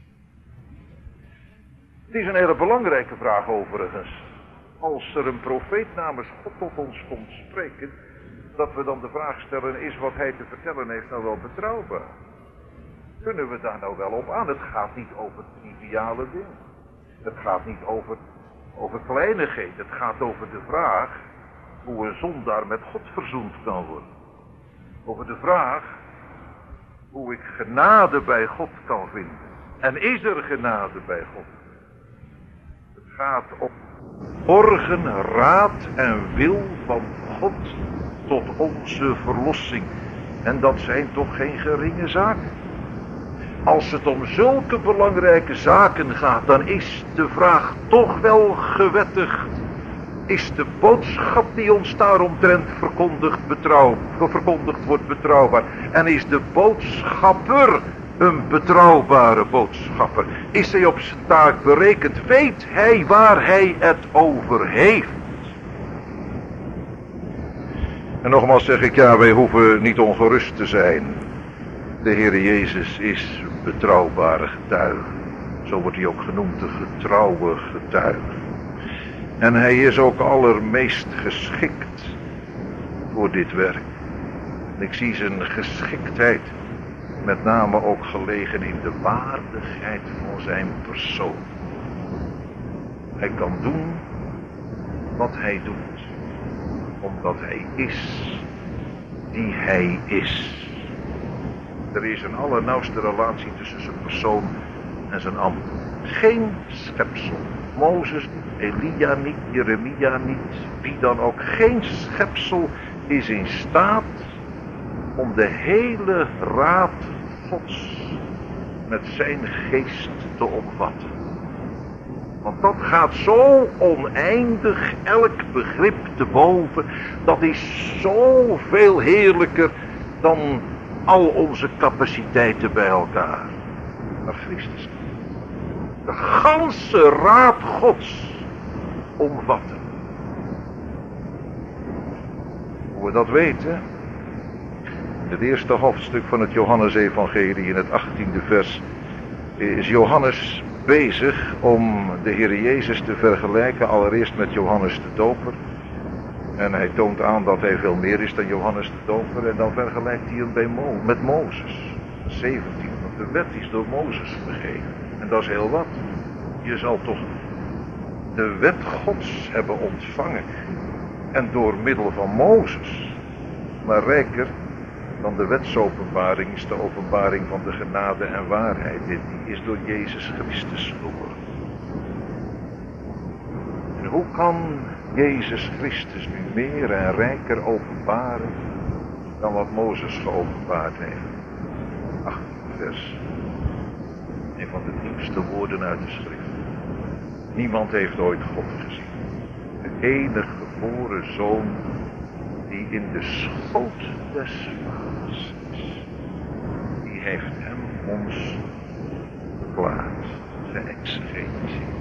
Het is een hele belangrijke vraag overigens. Als er een profeet namens God tot ons komt spreken, dat we dan de vraag stellen, is wat hij te vertellen heeft nou wel betrouwbaar? Kunnen we daar nou wel op aan? Het gaat niet over triviale dingen. Het gaat niet over, over kleinigheid. Het gaat over de vraag hoe een zondaar met God verzoend kan worden. Over de vraag hoe ik genade bij God kan vinden. En is er genade bij God? Het gaat om borgen, raad en wil van God tot onze verlossing. En dat zijn toch geen geringe zaken. Als het om zulke belangrijke zaken gaat, dan is de vraag toch wel gewettigd. Is de boodschap die ons daaromtrent verkondigd, betrouw, verkondigd wordt betrouwbaar? En is de boodschapper een betrouwbare boodschapper? Is hij op zijn taak berekend? Weet hij waar hij het over heeft? En nogmaals zeg ik, ja, wij hoeven niet ongerust te zijn. De Heer Jezus is betrouwbare getuige. Zo wordt hij ook genoemd, de getrouwe getuige. En hij is ook allermeest geschikt voor dit werk. En ik zie zijn geschiktheid met name ook gelegen in de waardigheid van zijn persoon. Hij kan doen wat hij doet, omdat hij is die hij is. Er is een allernauwste relatie tussen zijn persoon en zijn ambt. Geen schepsel. Mozes niet, Elia niet, Jeremia niet, wie dan ook. Geen schepsel is in staat om de hele raad Gods met zijn geest te omvatten. Want dat gaat zo oneindig elk begrip te boven. Dat is zoveel heerlijker dan al onze capaciteiten bij elkaar. Maar Christus, de ganse raad Gods omvatten. Hoe we dat weten? In het eerste hoofdstuk van het Johannesevangelie in het achttiende vers is Johannes bezig om de Heer Jezus te vergelijken, allereerst met Johannes de Doper. En hij toont aan dat hij veel meer is dan Johannes de Doper. En dan vergelijkt hij hem bij Mo- met Mozes. zeventien, want de wet is door Mozes gegeven. En dat is heel wat. Je zal toch de wet Gods hebben ontvangen. En door middel van Mozes Maar rijker dan de wetsopenbaring is de openbaring van de genade en waarheid. En die is door Jezus Christus geworden. En hoe kan Jezus Christus nu meer en rijker openbaren dan wat Mozes geopenbaard heeft? achttien vers. Een van de diepste woorden uit de schrift. Niemand heeft ooit God gezien. De enige geboren zoon die in de schoot des vaders is. Die heeft hem ons verklaard, geëxegetiseerd.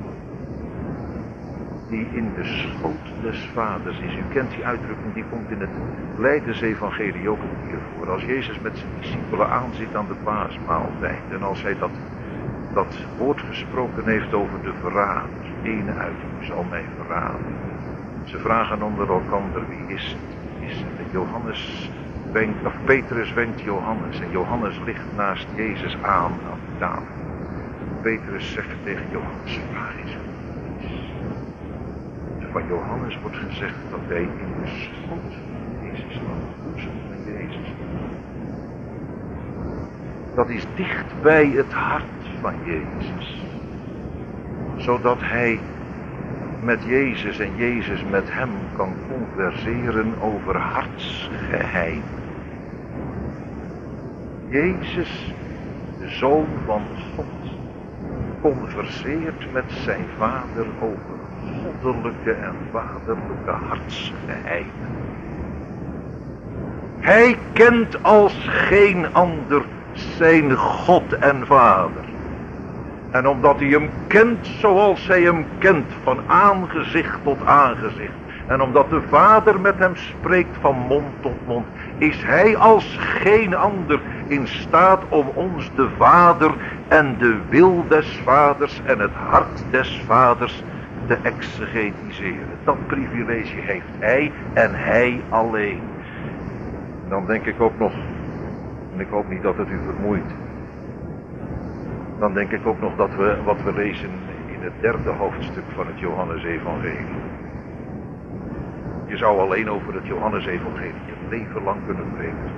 Die in de schoot des vaders is. U kent die uitdrukking, die komt in het Lijdensevangelie ook een keer voor. Als Jezus met zijn discipelen aanzit aan de paasmaaltijd. En als hij dat, dat woord gesproken heeft over de verraad. Ene uit u zal mij verraden. Ze vragen onder elkander, wie is het? Wie is het? En Johannes wenkt, of Petrus wenkt Johannes. En Johannes ligt naast Jezus aan aan de tafel. Petrus zegt tegen Johannes, waar is het? Van Johannes wordt gezegd dat hij in de schoot van Jezus lag, de boezem van Jezus. Dat is dicht bij het hart van Jezus. Zodat hij met Jezus en Jezus met hem kan converseren over hartsgeheim. Jezus, de Zoon van God, converseert met zijn Vader over goddelijke en vaderlijke hartsgeheimen. Hij kent als geen ander zijn God en Vader. En omdat hij hem kent zoals hij hem kent, van aangezicht tot aangezicht. En omdat de Vader met hem spreekt van mond tot mond, is hij als geen ander in staat om ons de Vader en de wil des Vaders en het hart des Vaders te exegetiseren. Dat privilege heeft hij en hij alleen. Dan denk ik ook nog, en ik hoop niet dat het u vermoeit, dan denk ik ook nog dat we wat we lezen in het derde hoofdstuk van het Johannesevangelie. Je zou alleen over het Johannesevangelie je leven lang kunnen preken.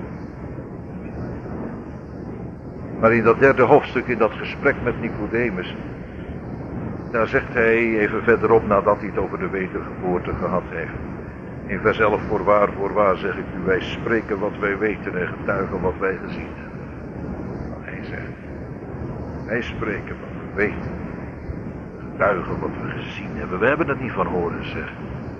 Maar in dat derde hoofdstuk, in dat gesprek met Nicodemus, daar zegt hij even verderop, nadat hij het over de wedergeboorte gehad heeft. In vers elf, voorwaar, voorwaar zeg ik u, wij spreken wat wij weten en getuigen wat wij gezien hebben. Nou, hij zegt, wij spreken wat we weten, getuigen wat we gezien hebben. We hebben het niet van horen zeggen.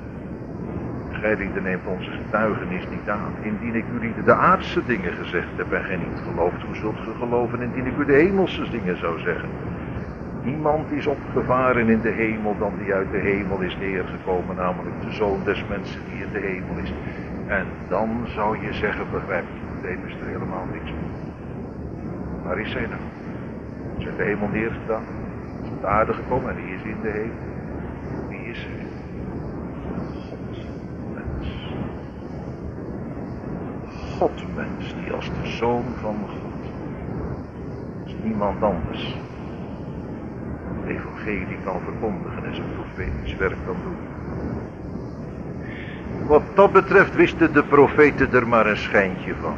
Gij neemt onze getuigenis niet aan. Indien ik u de aardse dingen gezegd heb en gij niet gelooft, hoe zult ge geloven indien ik u de hemelse dingen zou zeggen? Niemand is opgevaren in de hemel dan die uit de hemel is neergekomen, namelijk de Zoon des mensen die in de hemel is. En dan zou je zeggen, begrijp je, Nicodemus er helemaal niks van. Waar is hij nou? Is hij in de hemel neergedaan? Is op de aarde gekomen en hij is in de hemel? Wie is hij? Godmens. Godmens, die als de Zoon van God is niemand anders het evangelie kan verkondigen en zijn profetisch werk kan doen. Wat dat betreft wisten de profeten er maar een schijntje van.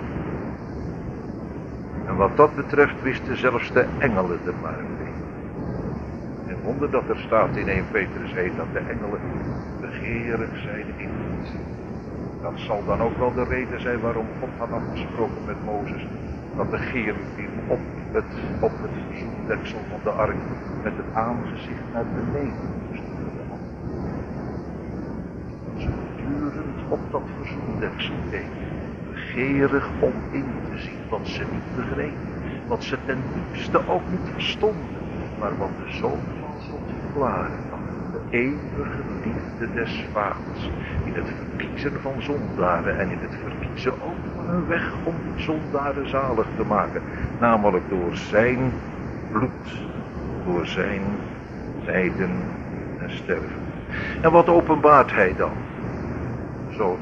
En wat dat betreft wisten zelfs de engelen er maar een beetje. En wonder dat er staat in eerste Petrus één dat de engelen begeerig zijn in het. Dat zal dan ook wel de reden zijn waarom God had afgesproken met Mozes dat de cherubim op het, op het verzoendeksel van de ark met het aangezicht naar beneden moest worden. Dat ze voortdurend op dat verzoendeksel keken, begeerig om in te zien wat ze niet begrepen, wat ze ten diepste ook niet verstonden, maar wat de Zoon van God verklaren kan. De eeuwige liefde des Vaders in het verkiezen van zondaren en in het verkiezen ook van een weg om die zondaren zalig te maken, namelijk door zijn bloed, door zijn lijden en sterven. En wat openbaart hij dan? Zo.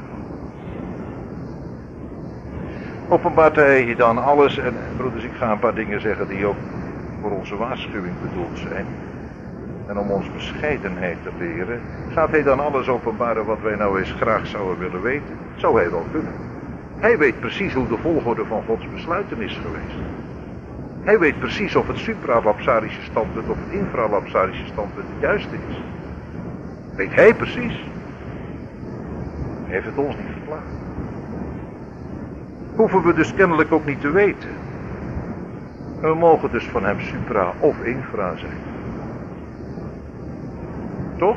Openbaart hij dan alles, en broeders, ik ga een paar dingen zeggen die ook voor onze waarschuwing bedoeld zijn. En om ons bescheidenheid te leren, gaat hij dan alles openbaren wat wij nou eens graag zouden willen weten? Zou hij wel kunnen. Hij weet precies hoe de volgorde van Gods besluiten is geweest. Hij weet precies of het supralapsarische standpunt of het infralapsarische standpunt het juiste is. Weet hij precies. Hij heeft het ons niet verklaard. Hoeven we dus kennelijk ook niet te weten. We mogen dus van hem supra of infra zijn. Toch?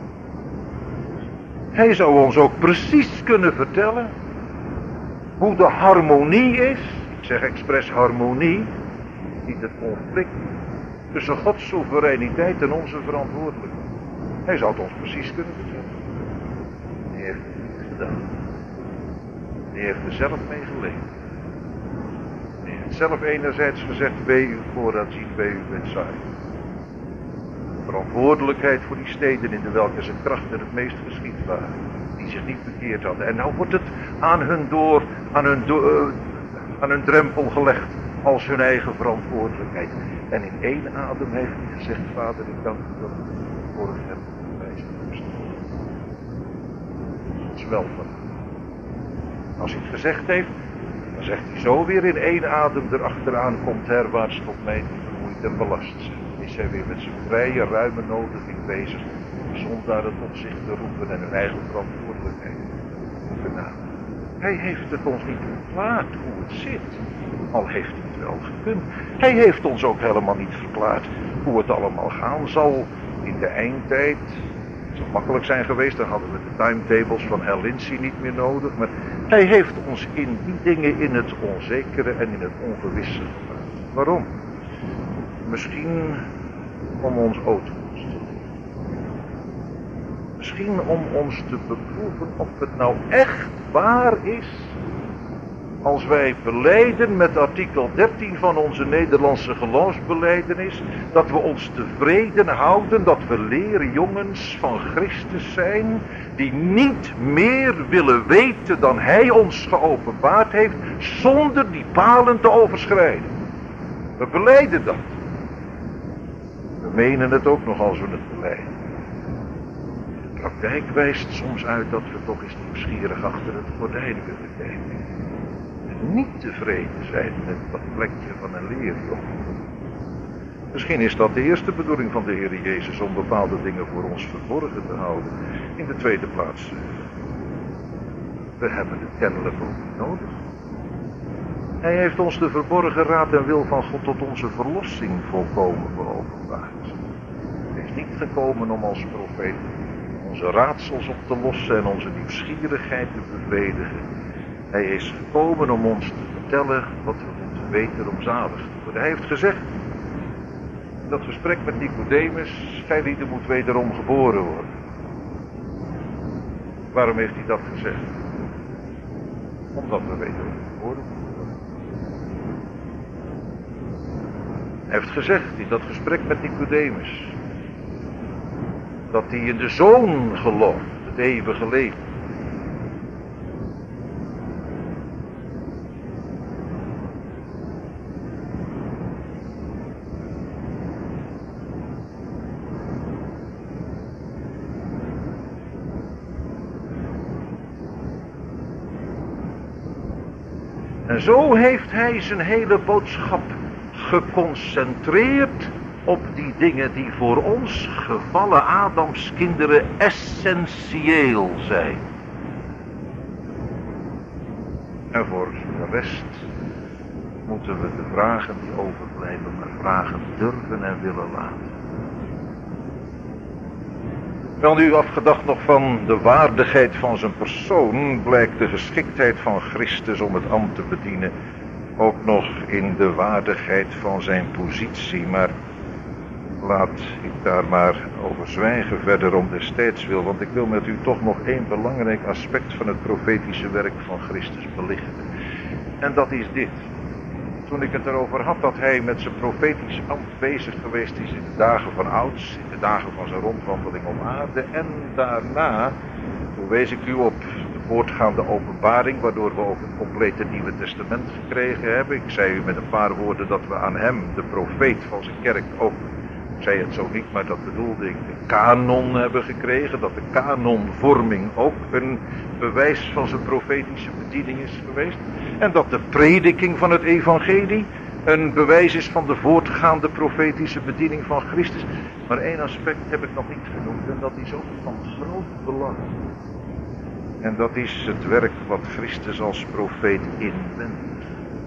Hij zou ons ook precies kunnen vertellen hoe de harmonie is. Ik zeg expres harmonie, niet het conflict tussen Gods soevereiniteit en onze verantwoordelijkheid. Hij zou het ons precies kunnen vertellen. Hij heeft het niet gedaan. Hij heeft er zelf mee geleefd. Hij heeft zelf enerzijds gezegd, wee u vooruitzien, wee u Bethsaida. Verantwoordelijkheid voor die steden in de welke zijn krachten het meest geschied waren. Die zich niet bekeerd hadden. En nou wordt het aan hun door, aan hun, do, uh, aan hun drempel gelegd als hun eigen verantwoordelijkheid. En in één adem heeft hij gezegd, Vader, ik dank u dat u het verborgen hebt voor mij zijn. Dat is wel van. Als hij het gezegd heeft, dan zegt hij zo weer in één adem erachteraan, komt herwaarts tot mij die vermoeid en belast zijn. Is hij weer met zijn vrije, ruime nodiging bezig om zondaren tot zich te roepen en hun eigen verantwoordelijkheid te benamen. Hij heeft het ons niet verklaard hoe het zit, al heeft hij het wel gekund. Hij heeft ons ook helemaal niet verklaard hoe het allemaal gaan zal in de eindtijd. Het zou makkelijk zijn geweest, dan hadden we de timetables van Hal Lindsey niet meer nodig. Maar hij heeft ons in die dingen in het onzekere en in het ongewisse gebracht. Waarom? Misschien om ons ootmoeds te leren. Misschien om ons te beproeven of het nou echt waar is. Als wij belijden met artikel dertien van onze Nederlandse geloofsbelijdenis, dat we ons tevreden houden dat we leerjongens van Christus zijn, die niet meer willen weten dan hij ons geopenbaard heeft, zonder die palen te overschrijden. We belijden dat. We menen het ook nog als we het belijden. De praktijk wijst soms uit dat we toch eens nieuwsgierig achter het gordijn willen kijken. En niet tevreden zijn met dat plekje van een leerjongen. Misschien is dat de eerste bedoeling van de Heer Jezus om bepaalde dingen voor ons verborgen te houden. In de tweede plaats, we hebben het kennelijk ook niet nodig. Hij heeft ons de verborgen raad en wil van God tot onze verlossing volkomen geopenbaard. Hij is niet gekomen om als profeet onze raadsels op te lossen en onze nieuwsgierigheid te bevredigen. Hij is gekomen om ons te vertellen wat we moeten weten om zalig te worden. Hij heeft gezegd, dat gesprek met Nicodemus, gij lieden moet wederom geboren worden. Waarom heeft hij dat gezegd? Omdat we wederom geboren worden. Hij heeft gezegd in dat gesprek met Nicodemus, dat hij in de Zoon gelooft, het eeuwige leven. En zo heeft hij zijn hele boodschap geconcentreerd op die dingen die voor ons gevallen Adamskinderen essentieel zijn. En voor de rest moeten we de vragen die overblijven maar vragen durven en willen laten. Wel nu, afgedacht nog van de waardigheid van zijn persoon, blijkt de geschiktheid van Christus om het ambt te bedienen ook nog in de waardigheid van zijn positie. Maar laat ik daar maar over zwijgen verder om destijds wil, want ik wil met u toch nog één belangrijk aspect van het profetische werk van Christus belichten. En dat is dit. Toen ik het erover had dat hij met zijn profetisch ambt bezig geweest is in de dagen van ouds, in de dagen van zijn rondwandeling op aarde en daarna, toen wees ik u op de voortgaande openbaring, waardoor we ook het complete Nieuwe Testament gekregen hebben. Ik zei u met een paar woorden dat we aan hem, de profeet van zijn kerk, ook Ik zei het zo niet, maar dat bedoelde ik, de kanon hebben gekregen, dat de kanonvorming ook een bewijs van zijn profetische bediening is geweest. En dat de prediking van het evangelie een bewijs is van de voortgaande profetische bediening van Christus. Maar één aspect heb ik nog niet genoemd en dat is ook van groot belang. En dat is het werk wat Christus als profeet inwendigt.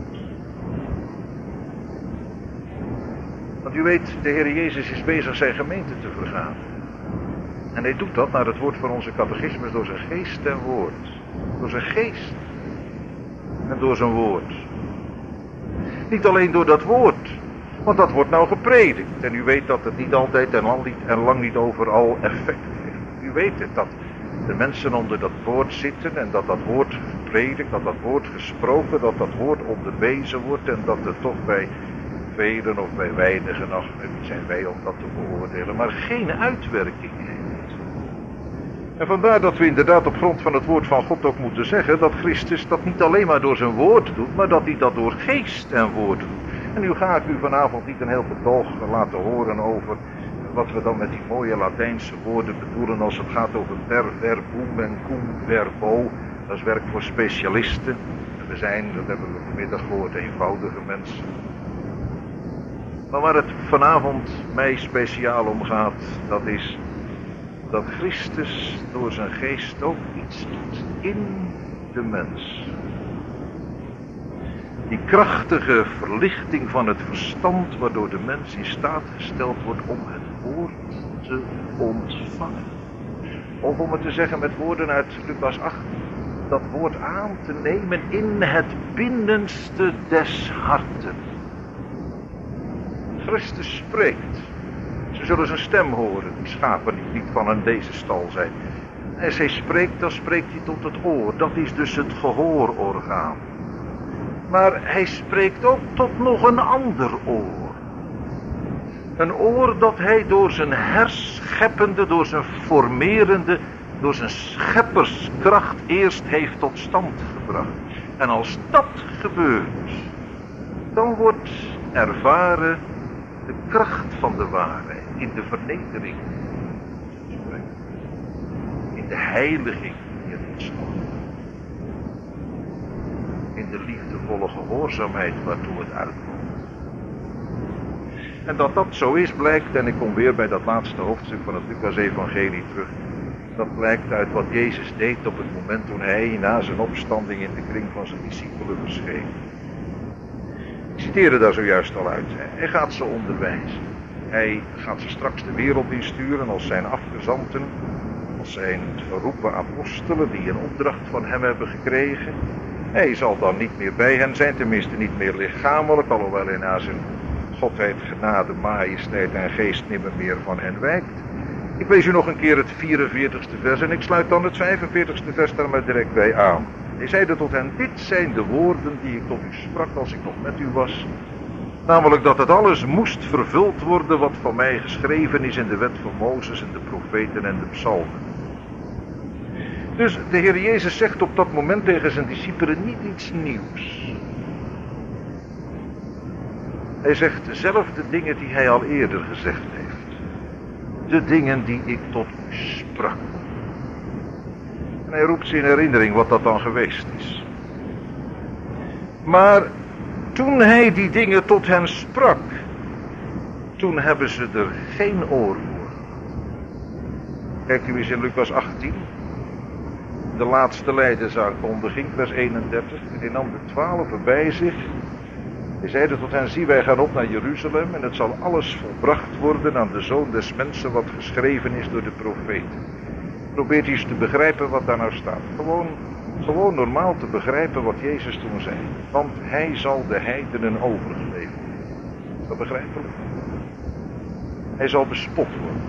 Want u weet, de Heer Jezus is bezig zijn gemeente te vergaan. En hij doet dat naar het woord van onze catechismus door zijn geest en woord. Door zijn geest en door zijn woord. Niet alleen door dat woord, want dat wordt nou gepredikt. En u weet dat het niet altijd en lang niet, en lang niet overal effect heeft. U weet het, dat de mensen onder dat woord zitten en dat dat woord gepredikt, dat dat woord gesproken, dat dat woord onderwezen wordt en dat er toch bij velen of bij weinigen, ach, wie zijn wij om dat te beoordelen, maar geen uitwerking heeft. En vandaar dat we inderdaad op grond van het woord van God ook moeten zeggen dat Christus dat niet alleen maar door zijn woord doet, maar dat hij dat door geest en woord doet. En nu ga ik u vanavond niet een heel betoog laten horen over wat we dan met die mooie Latijnse woorden bedoelen als het gaat over per verbum en cum verbo. Dat is werk voor specialisten. En we zijn, dat hebben we vanmiddag gehoord, eenvoudige mensen. Maar waar het vanavond mij speciaal om gaat, dat is dat Christus door zijn geest ook iets doet in de mens. Die krachtige verlichting van het verstand, waardoor de mens in staat gesteld wordt om het woord te ontvangen. Of om het te zeggen met woorden uit Lucas acht, dat woord aan te nemen in het binnenste des harten. Christus spreekt. Ze zullen zijn stem horen, die schapen die niet van een deze stal zijn. En als hij spreekt, dan spreekt hij tot het oor. Dat is dus het gehoororgaan. Maar hij spreekt ook tot nog een ander oor. Een oor dat hij door zijn herscheppende, door zijn formerende, door zijn schepperskracht eerst heeft tot stand gebracht. En als dat gebeurt, dan wordt ervaren de kracht van de waarheid in de vernedering, in de heiliging die het ontstaat, in de liefdevolle gehoorzaamheid waartoe het uitkomt. En dat dat zo is blijkt, en ik kom weer bij dat laatste hoofdstuk van het Lucas-evangelie terug, dat blijkt uit wat Jezus deed op het moment toen hij na zijn opstanding in de kring van zijn discipelen verscheen. Ik citeerde daar zojuist al uit. Hij gaat ze onderwijzen. Hij gaat ze straks de wereld insturen als zijn afgezanten, als zijn geroepen apostelen die een opdracht van hem hebben gekregen. Hij zal dan niet meer bij hen zijn, tenminste niet meer lichamelijk, alhoewel hij na zijn godheid, genade, majesteit en geest nimmer meer van hen wijkt. Ik lees u nog een keer het vierenveertigste vers en ik sluit dan het vijfenveertigste vers daar maar direct bij aan. Hij zeide tot hen, dit zijn de woorden die ik tot u sprak als ik nog met u was. Namelijk dat het alles moest vervuld worden wat van mij geschreven is in de wet van Mozes en de profeten en de psalmen. Dus de Heer Jezus zegt op dat moment tegen zijn discipelen niet iets nieuws. Hij zegt dezelfde dingen die hij al eerder gezegd heeft. De dingen die ik tot u sprak. En hij roept ze in herinnering wat dat dan geweest is. Maar toen hij die dingen tot hen sprak, toen hebben ze er geen oor voor. Kijkt u eens in Lucas achttien. De laatste lijdensaankondiging, vers eenendertig. En hij nam de twaalfen bij zich. Hij zeide tot hen, zie, wij gaan op naar Jeruzalem en het zal alles volbracht worden aan de Zoon des Mensen wat geschreven is door de profeten. Probeert eens te begrijpen wat daar nou staat. Gewoon, gewoon normaal te begrijpen wat Jezus toen zei. Want hij zal de heidenen overgeleverd worden. Is dat begrijpelijk? Hij zal bespot worden.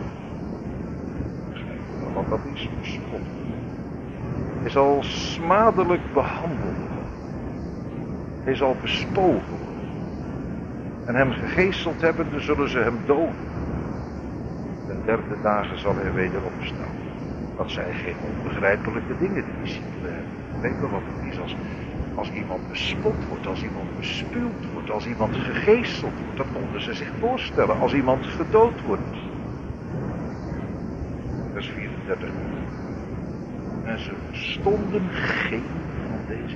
Want dat is bespot. Hij zal smadelijk behandeld worden. Hij zal bespogen worden. En hem gegeeseld hebben, dan zullen ze hem doden. Ten derde dagen zal hij weder opstaan. Dat zijn geen onbegrijpelijke dingen die discipelen hebben. Weet wel wat het is als, Als iemand bespot wordt, als iemand bespuwd wordt, als iemand gegeeseld wordt, dat konden ze zich voorstellen. Als iemand gedood wordt. Vers vierendertig. En ze verstonden geen van deze.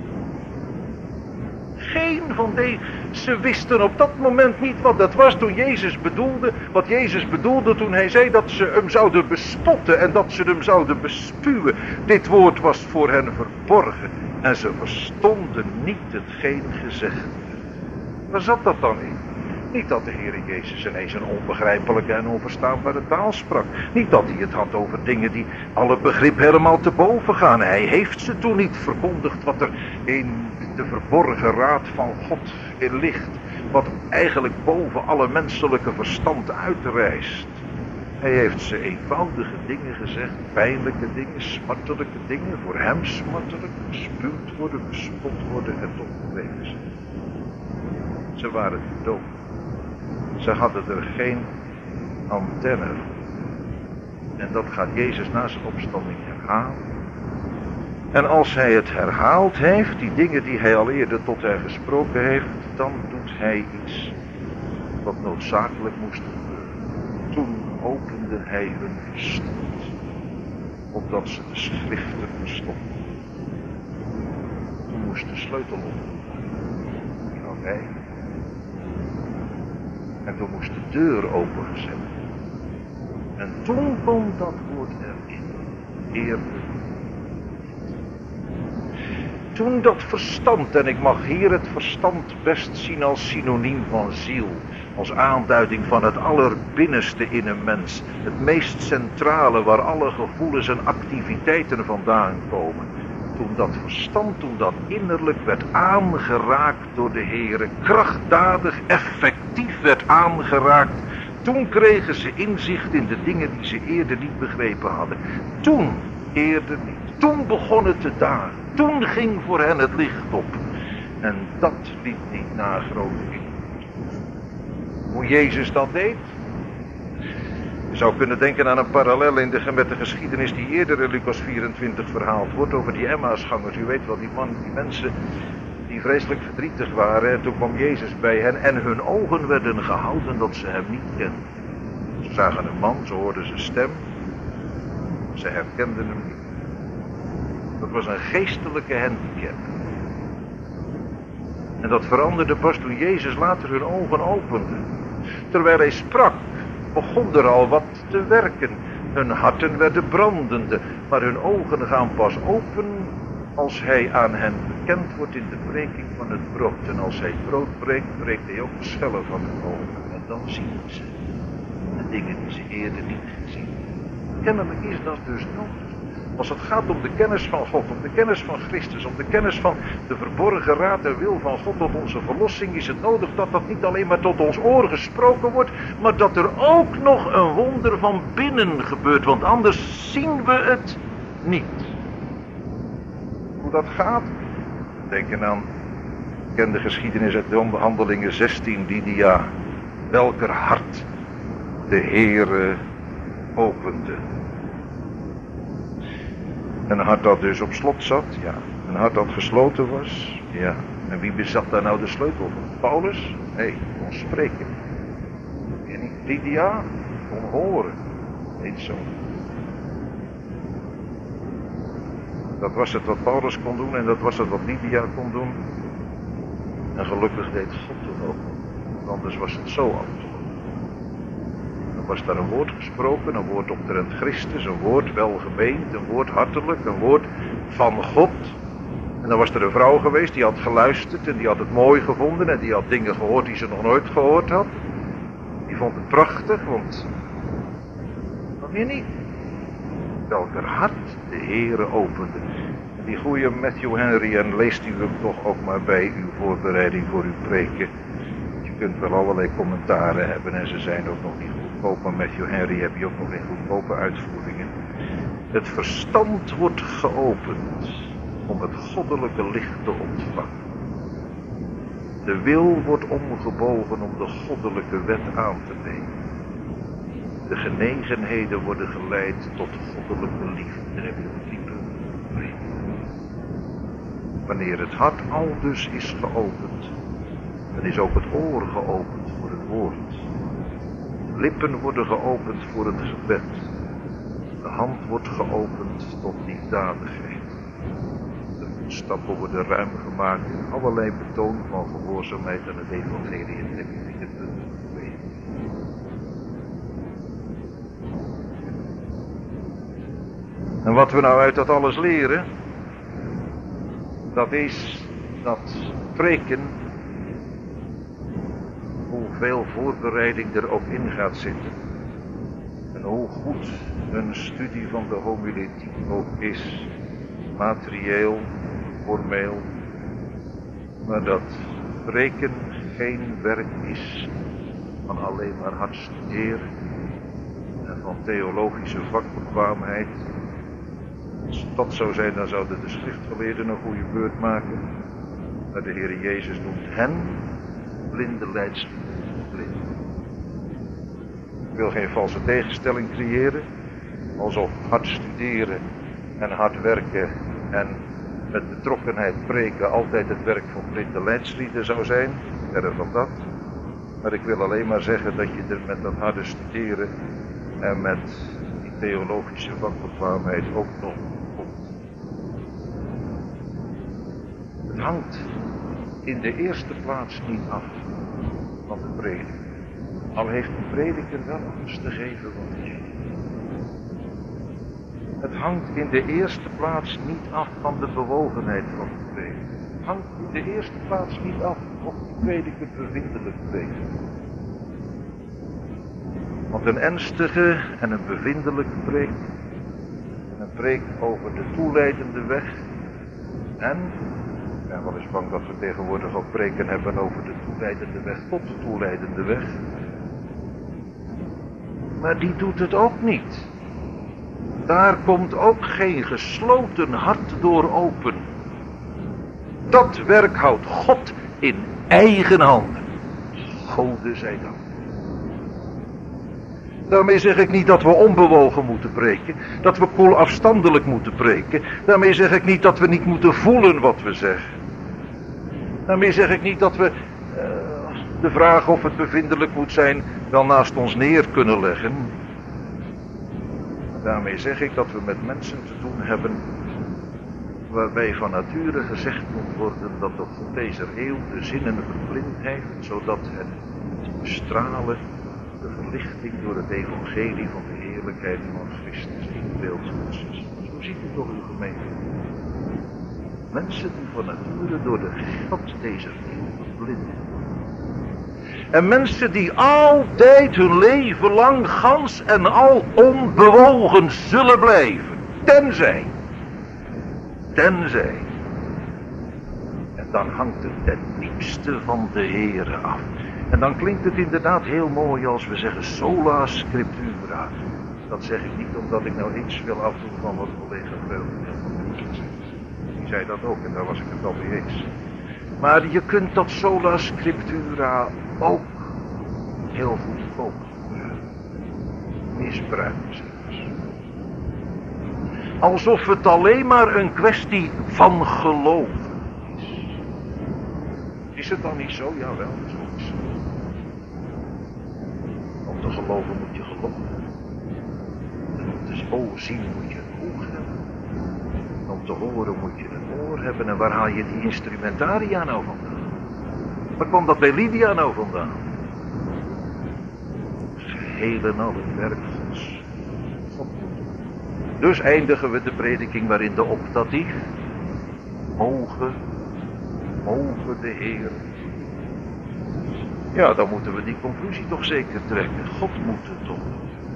Geen van deze. Ze wisten op dat moment niet wat dat was toen Jezus bedoelde. Wat Jezus bedoelde toen hij zei dat ze hem zouden bespotten en dat ze hem zouden bespuwen. Dit woord was voor hen verborgen. En ze verstonden niet hetgeen gezegd werd. Waar zat dat dan in? Niet dat de Heere Jezus ineens een onbegrijpelijke en onverstaanbare taal sprak. Niet dat hij het had over dingen die alle begrip helemaal te boven gaan. Hij heeft ze toen niet verkondigd wat er in de verborgen raad van God in ligt. Wat eigenlijk boven alle menselijke verstand uitreist. Hij heeft ze eenvoudige dingen gezegd, pijnlijke dingen, smartelijke dingen, voor hem smartelijk, bespuwd worden, bespot worden en toch bewegen ze. Ze waren dood. Ze hadden er geen antenne. En dat gaat Jezus na zijn opstanding herhalen. En als hij het herhaald heeft, die dingen die hij al eerder tot hen gesproken heeft, dan doet hij iets wat noodzakelijk moest gebeuren. Toen opende hij hun verstand, opdat ze de schriften verstonden. Toen moest de sleutel op. Die had hij. En toen moest de deur opengezet. En toen kwam dat woord erin. Eerde. Toen dat verstand, en ik mag hier het verstand best zien als synoniem van ziel. Als aanduiding van het allerbinnenste in een mens. Het meest centrale waar alle gevoelens en activiteiten vandaan komen. Toen dat verstand, toen dat innerlijk werd aangeraakt door de Heere, krachtdadig, effectief werd aangeraakt, toen kregen ze inzicht in de dingen die ze eerder niet begrepen hadden. Toen, eerder niet. Toen begon het te dagen. Toen ging voor hen het licht op. En dat liet niet na grote invloed. Hoe Jezus dat deed? Je zou kunnen denken aan een parallel in de, met de geschiedenis die eerder in Lucas vierentwintig verhaald wordt over die Emmausgangers. U weet wel, die, man, die mensen die vreselijk verdrietig waren. En toen kwam Jezus bij hen en hun ogen werden gehouden dat ze hem niet kenden. Ze zagen een man, ze hoorden zijn stem. Ze herkenden hem niet. Dat was een geestelijke handicap. En dat veranderde pas toen Jezus later hun ogen opende. Terwijl hij sprak, begon er al wat te werken. Hun harten werden brandende, maar hun ogen gaan pas open als hij aan hen bekend wordt in de breking van het brood. En als hij het brood breekt, breekt hij ook de schellen van hun ogen. En dan zien ze de dingen die ze eerder niet gezien hebben. Kennelijk is dat dus nodig. Als het gaat om de kennis van God, om de kennis van Christus, om de kennis van de verborgen raad en wil van God tot onze verlossing, is het nodig dat dat niet alleen maar tot ons oor gesproken wordt, maar dat er ook nog een wonder van binnen gebeurt, want anders zien we het niet. Hoe dat gaat? Denken aan, ken de geschiedenis uit de Handelingen zestien, Lydia, welker hart de Heere opende. Een hart dat dus op slot zat, ja. Een hart dat gesloten was, ja. En wie bezat daar nou de sleutel van? Paulus? Nee, kon spreken. En niet Lydia? Kon horen. Niet zo. Dat was het wat Paulus kon doen en dat was het wat Lydia kon doen. En gelukkig deed God het ook. Want anders was het zo afgelopen. Was daar een woord gesproken, een woord omtrent Christus, een woord welgemeend, een woord hartelijk, een woord van God. En dan was er een vrouw geweest die had geluisterd en die had het mooi gevonden en die had dingen gehoord die ze nog nooit gehoord had. Die vond het prachtig, want nog weer niet. Welker hart de Heere opende. En die goeie Matthew Henry, en leest u hem toch ook maar bij uw voorbereiding voor uw preken. Je kunt wel allerlei commentaren hebben en ze zijn ook nog niet goed. Maar Matthew Henry heb je ook nog in goedkope uitvoeringen. Het verstand wordt geopend om het goddelijke licht te ontvangen. De wil wordt omgebogen om de goddelijke wet aan te nemen. De genegenheden worden geleid tot goddelijke liefde. Daar heb je een diepe vrede. Wanneer het hart al dus is geopend, dan is ook het oor geopend voor het woord. De lippen worden geopend voor het gebed. De hand wordt geopend tot liefdadigheid. De voetstappen worden ruim gemaakt in allerlei betoon van gehoorzaamheid aan het evangelie en het vierde punt. En wat we nou uit dat alles leren, dat is dat preken, hoeveel voorbereiding er ook in gaat zitten. En hoe goed een studie van de homiletiek ook is, materieel, formeel, maar dat preken geen werk is van alleen maar hard studeren en van theologische vakbekwaamheid. Als dat zou zijn, dan zouden de schriftgeleerden een goede beurt maken. Maar de Heer Jezus noemt hen blinde leidslieden. Ik wil geen valse tegenstelling creëren. Alsof hard studeren en hard werken en met betrokkenheid preken altijd het werk van blinde leidslieden zou zijn. Verder van dat. Maar ik wil alleen maar zeggen dat je er met dat harde studeren en met die theologische vakbekwaamheid ook nog komt. Het hangt in de eerste plaats niet af van de prediker. Al heeft de prediker wel alles te geven wat hij heeft. Het hangt in de eerste plaats niet af van de bewogenheid van de prediker. Het hangt in de eerste plaats niet af of de prediker bevindelijk preekt. Want een ernstige en een bevindelijke preek, een preek over de toeleidende weg en, ik ben wel eens bang dat we tegenwoordig ook preken hebben over de toeleidende weg tot de toeleidende weg. Maar die doet het ook niet. Daar komt ook geen gesloten hart door open. Dat werk houdt God in eigen handen. Gode zij dank. Daarmee zeg ik niet dat we onbewogen moeten preken, dat we koel afstandelijk moeten preken. Daarmee zeg ik niet dat we niet moeten voelen wat we zeggen. Daarmee zeg ik niet dat we uh, de vraag of het bevindelijk moet zijn wel naast ons neer kunnen leggen. Daarmee zeg ik dat we met mensen te doen hebben waarbij van nature gezegd moet worden dat de God deze eeuw de zinnen verblind heeft, zodat het bestralen, de verlichting door het evangelie van de heerlijkheid van Christus in het beeld Gods is. Zo ziet u toch uw gemeente. Mensen die van nature door de God deze eeuw verblind zijn. En mensen die altijd hun leven lang gans en al onbewogen zullen blijven. Tenzij. Tenzij. En dan hangt het ten diepste van de Heere af. En dan klinkt het inderdaad heel mooi als we zeggen sola scriptura. Dat zeg ik niet omdat ik nou iets wil afdoen van wat collega Vreugde van Roesen zegt. Die zei dat ook en daar was ik het al mee eens. Maar je kunt dat sola scriptura ook heel goedkoop misbruiken zelfs. Alsof het alleen maar een kwestie van geloven is. Is het dan niet zo? Jawel, zo is het. Om te geloven moet je geloven. En om te oog zien moet je een oog hebben. En om te horen moet je een oor hebben. En waar haal je die instrumentaria nou vandaan? Waar kwam dat bij Lydia nou vandaan? Geheel en al het werk Gods. God. Dus eindigen we de prediking waarin de optatief. Mogen, mogen de Heer. Ja, dan moeten we die conclusie toch zeker trekken. God moet het toch.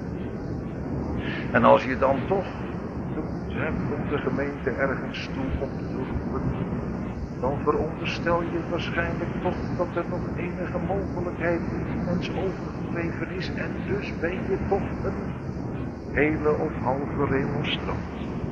En als je dan toch doet, hè, komt de gemeente ergens toe om te roepen, dan veronderstel je waarschijnlijk toch dat er nog enige mogelijkheid in mens overgebleven is. En dus ben je toch een hele of halve remonstrant.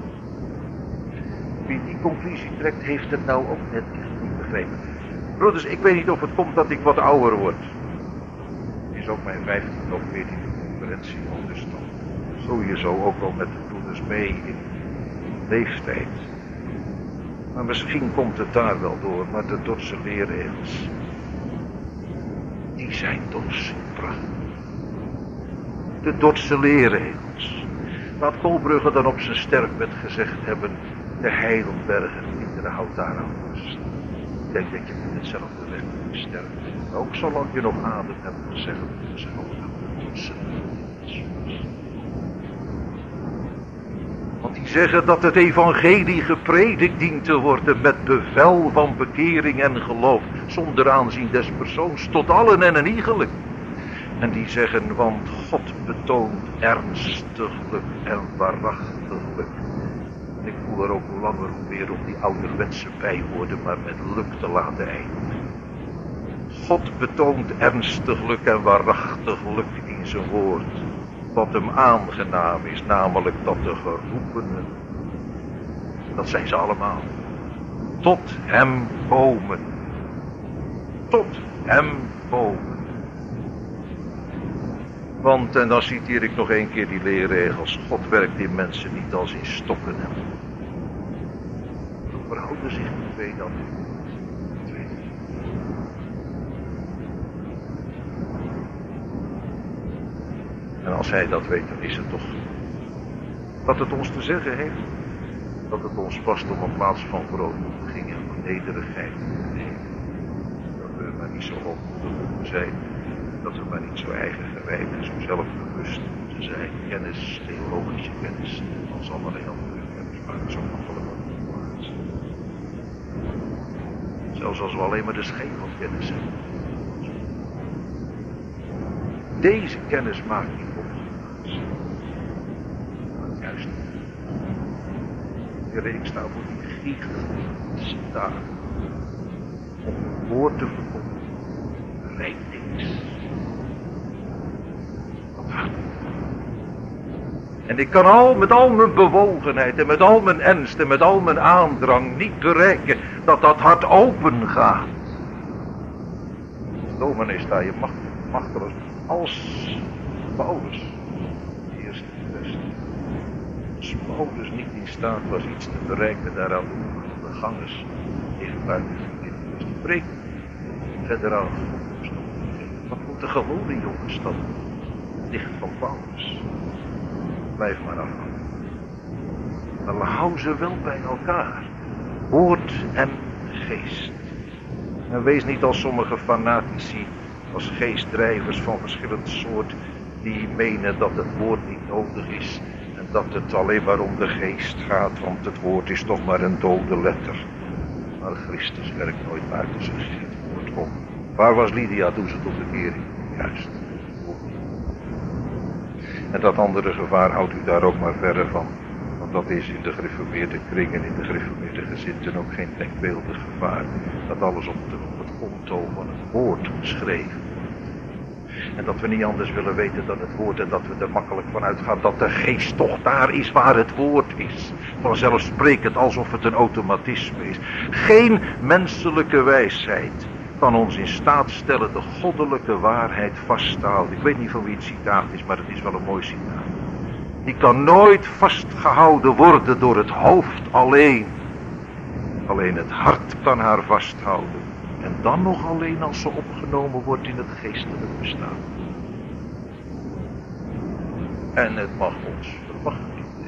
Wie die conclusie trekt, heeft het nou ook net echt niet begrepen. Broeders, ik weet niet of het komt dat ik wat ouder word. Het is ook mijn vijftiende of veertiende conferentie, dus dan zo je zo ook al met de broeders mee in leeftijd. Maar misschien komt het daar wel door, maar de Dordtse leerregels, die zijn toch zo prachtig. De Dordtse leerregels. Laat Kolbrugge dan op zijn sterfbed gezegd hebben, de Heidelberger kinderen houdt daar aan vast. Ik denk dat je met hetzelfde weg moet sterven. Ook zolang je nog adem hebt gezegd, ze houden aan de Dordtse leerregels. Want die zeggen dat het evangelie gepredikt dient te worden met bevel van bekering en geloof, zonder aanzien des persoons, tot allen en een iegelijk. En die zeggen, want God betoont ernstiglijk en waarachtiglijk. Ik voel er ook hoe langer hoe meer op die ouderwetse bijwoorden maar met luk te laten eindigen. God betoont ernstiglijk en waarachtiglijk in zijn woord wat hem aangenaam is, namelijk dat de geroepenen, dat zijn ze allemaal, tot hem komen. Tot hem komen. Want, en dan citeer ik nog een keer die leerregels, God werkt in mensen niet als in stokken. Hoe verhouden zich die twee dan? En als hij dat weet, dan is het toch wat het ons te zeggen heeft. Dat het ons past om een plaats van verootmoediging en van nederigheid te nemen. Dat we maar niet zo hoogmoedig moeten zijn. Dat we maar niet zo eigen gewijd en zo zelfbewust moeten zijn. Kennis, theologische kennis, als allerlei andere kennis, maar zo makkelijk mogelijk. Zelfs als we alleen maar de schijn van kennis hebben. Deze kennis maakt niet op. Juist niet. Ik sta voor die gigantische taak om het woord te verkondigen. Rijdt niks. Wat hard. En ik kan al met al mijn bewogenheid en met al mijn ernst en met al mijn aandrang niet bereiken dat dat hart open gaat. Dominee sta je macht, machteloos als Paulus. Eerst en best. Als Paulus niet in staat was iets te bereiken daaraan de gangers dicht buiten de preek verder aan. Wat moet de gewone jongens dan dicht van Paulus? Blijf maar af. Dan houden ze wel bij elkaar. Woord en geest. En wees niet als sommige fanatici, als geestdrijvers van verschillend soort, die menen dat het woord niet nodig is. En dat het alleen maar om de geest gaat, want het woord is toch maar een dode letter. Maar Christus werkt nooit buiten zijn woord om. Waar was Lydia toen ze tot de kering? Juist. En dat andere gevaar houdt u daar ook maar verre van. Want dat is in de gereformeerde kringen, in de gereformeerde gezinten ook geen denkbeeldig gevaar. Dat alles op, de, op het konto van het woord geschreven. En dat we niet anders willen weten dan het woord. En dat we er makkelijk van uitgaan dat de geest toch daar is waar het woord is. Vanzelfsprekend alsof het een automatisme is. Geen menselijke wijsheid kan ons in staat stellen de goddelijke waarheid vast te houden. Ik weet niet van wie het citaat is, maar het is wel een mooi citaat. Die kan nooit vastgehouden worden door het hoofd alleen. Alleen het hart kan haar vasthouden. En dan nog alleen als ze opgenomen wordt in het geestelijk bestaan. En het mag ons verwachten.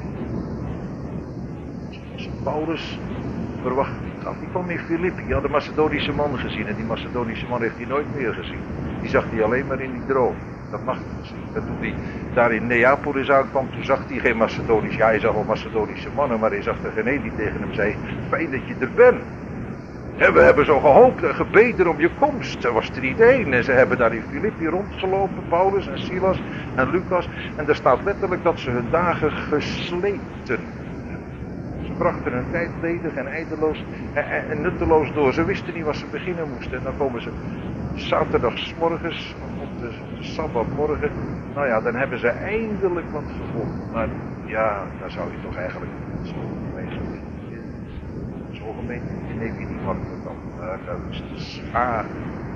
Zoals Paulus verwacht niet had. Die kwam in Filippi, die had de Macedonische man gezien. En die Macedonische man heeft hij nooit meer gezien. Die zag hij alleen maar in die droom. Dat mag niet zien. En toen hij daar in Neapolis aankwam, toen zag hij geen Macedonisch. Ja, hij zag wel Macedonische mannen, maar hij zag er geen een die tegen hem zei: fijn dat je er bent. En we hebben zo gehoopt en gebeden om je komst. Er was er niet één. En ze hebben daar in Filippi rondgelopen, Paulus en Silas en Lucas. En er staat letterlijk dat ze hun dagen gesleten. Ze brachten hun tijd ledig en eindeloos en, en nutteloos door. Ze wisten niet waar ze beginnen moesten. En dan komen ze zaterdagsmorgens, op de, de sabbatmorgen. Nou ja, dan hebben ze eindelijk wat gevonden. Maar ja, daar zou je toch eigenlijk zo mee gaan. Zo gemeen, die neem je niet makkelijk dan. Daar is de schaar.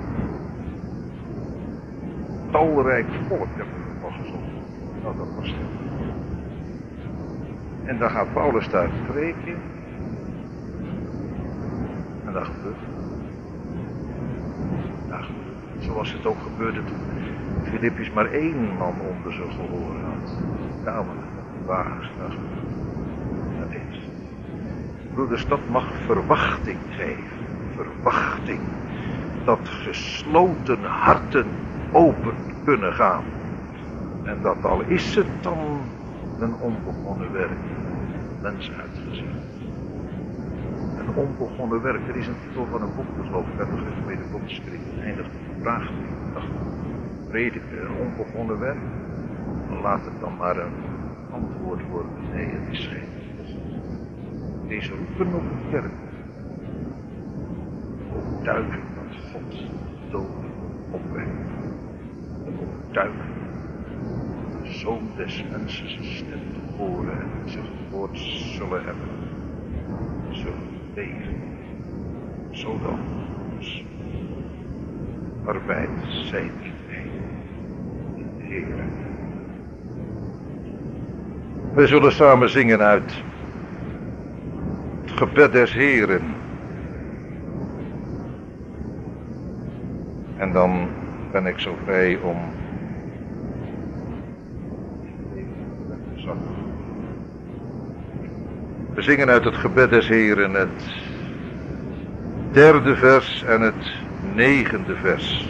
Talrijk volk hebben we nog gezocht. Nou, dat was het. En dan gaat Paulus daar preken. En dat gebeurt. Dat gebeurt. Zoals het ook gebeurde toen Filippus maar één man onder zijn gehoor had. Ja, maar wagens, dat is. Broeders, dat mag verwachting geven. Verwachting. Dat gesloten harten open kunnen gaan. En dat al is het dan een onbegonnen werk, mens uitgezien. Een onbegonnen werk, er is een titel van een boek, dat geloof ik, uit de gemeente Bondskring, eindigt met een vraagteken. Prediken, een onbegonnen werk. Laat het dan maar een antwoord worden. Nee, het is geen onbegonnen. Deze roepen op de kerk. Overtuiging dat God dood opwekt. Een overtuiging. De Zoon des mensen zijn stem te horen en zijn woord zullen hebben. Zullen leven. Zodat ons arbeid zijn in de Heer. We zullen samen zingen uit het gebed des Heeren. En dan ben ik zo vrij om we zingen uit het gebed des Heeren het derde vers en het negende vers.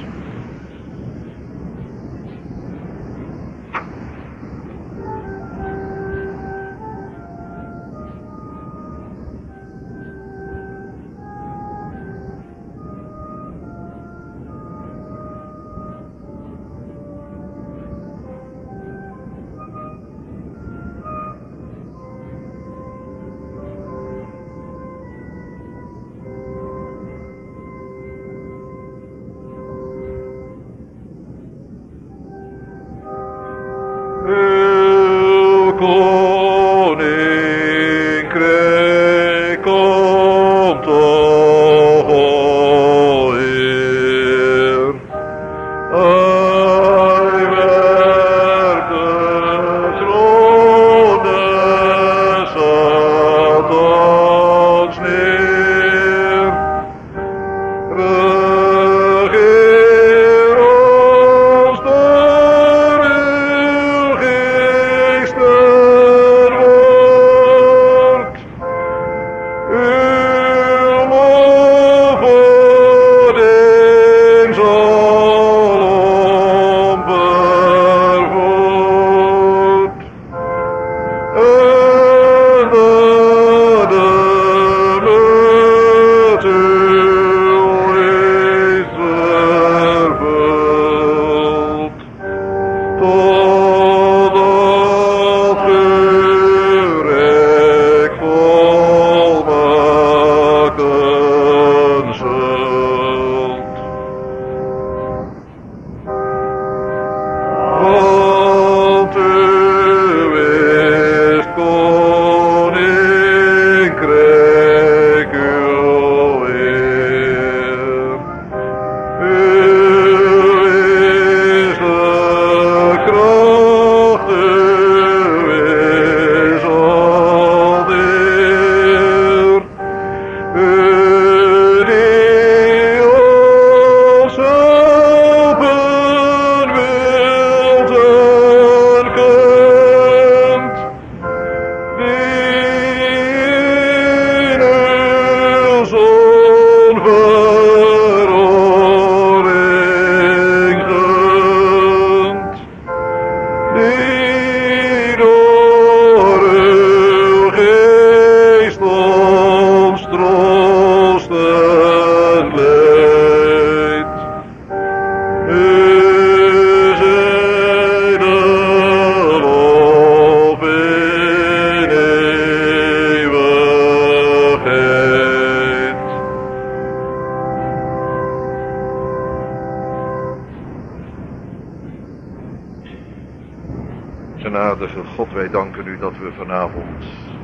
Genadige God, wij danken u dat we vanavond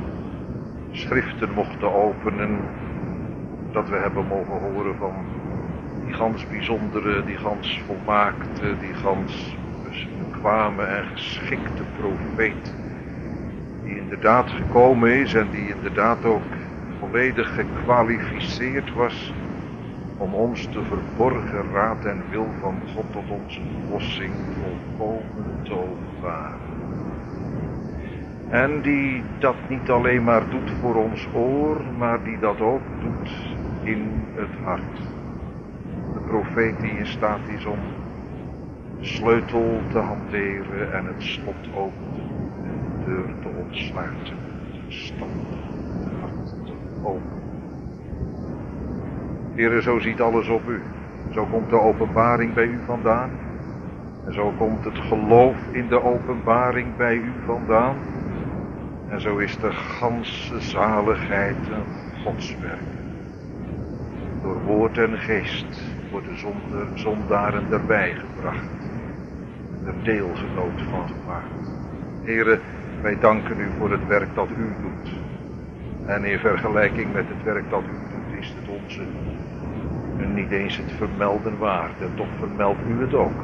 schriften mochten openen, dat we hebben mogen horen van die gans bijzondere, die gans volmaakte, die gans bekwame en geschikte profeet, die inderdaad gekomen is en die inderdaad ook volledig gekwalificeerd was om ons de verborgen raad en wil van God tot onze verlossing volkomen te openbaren. En die dat niet alleen maar doet voor ons oor, maar die dat ook doet in het hart. De profeet die in staat is om de sleutel te hanteren en het slot open te doen en de deur te ontsluiten, de stand, het hart te openen. Heere, zo ziet alles op u. Zo komt de openbaring bij u vandaan. En zo komt het geloof in de openbaring bij u vandaan. En zo is de ganse zaligheid een Godswerk. Door woord en geest worden zonder, zondaren erbij gebracht. Er deelgenoot van gemaakt. Heere, wij danken u voor het werk dat u doet. En in vergelijking met het werk dat u doet is het onze en niet eens het vermelden waard. En toch vermeldt u het ook.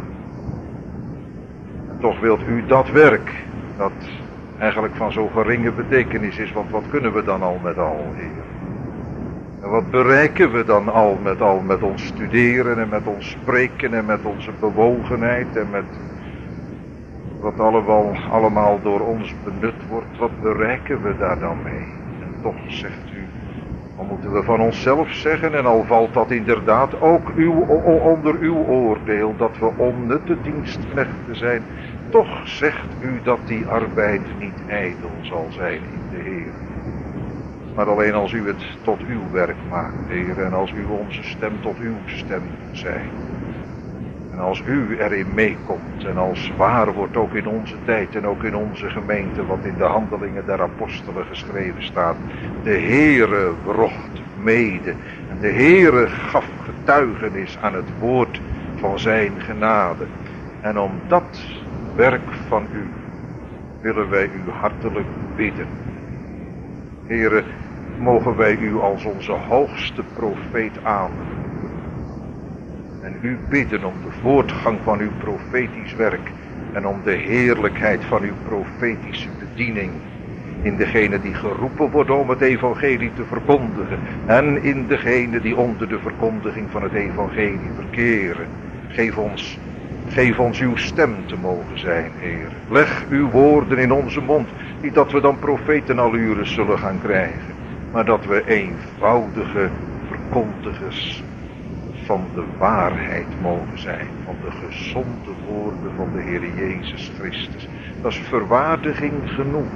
En toch wilt u dat werk, dat eigenlijk van zo geringe betekenis is, want wat kunnen we dan al met al, Heer? En wat bereiken we dan al met al met ons studeren en met ons spreken en met onze bewogenheid en met wat allemaal, allemaal door ons benut wordt, wat bereiken we daar dan mee? En toch zegt u, dan moeten we van onszelf zeggen, en al valt dat inderdaad ook uw, onder uw oordeel, dat we onnutte dienstknechten zijn, toch zegt u dat die arbeid niet ijdel zal zijn in de Heer. Maar alleen als u het tot uw werk maakt, Heer, en als u onze stem tot uw stem zijn. En als u erin meekomt en als waar wordt ook in onze tijd en ook in onze gemeente, wat in de handelingen der apostelen geschreven staat. De Heere wrocht mede en de Heere gaf getuigenis aan het woord van zijn genade. En om dat werk van u willen wij u hartelijk bidden. Heere, mogen wij u als onze hoogste profeet aanroepen. En u bidden om de voortgang van uw profetisch werk. En om de heerlijkheid van uw profetische bediening. In degene die geroepen worden om het evangelie te verkondigen. En in degene die onder de verkondiging van het evangelie verkeren. Geef ons, geef ons uw stem te mogen zijn, Heer. Leg uw woorden in onze mond. Niet dat we dan profetenallures zullen gaan krijgen. Maar dat we eenvoudige verkondigers van de waarheid mogen zijn. Van de gezonde woorden van de Heer Jezus Christus. Dat is verwaardiging genoeg.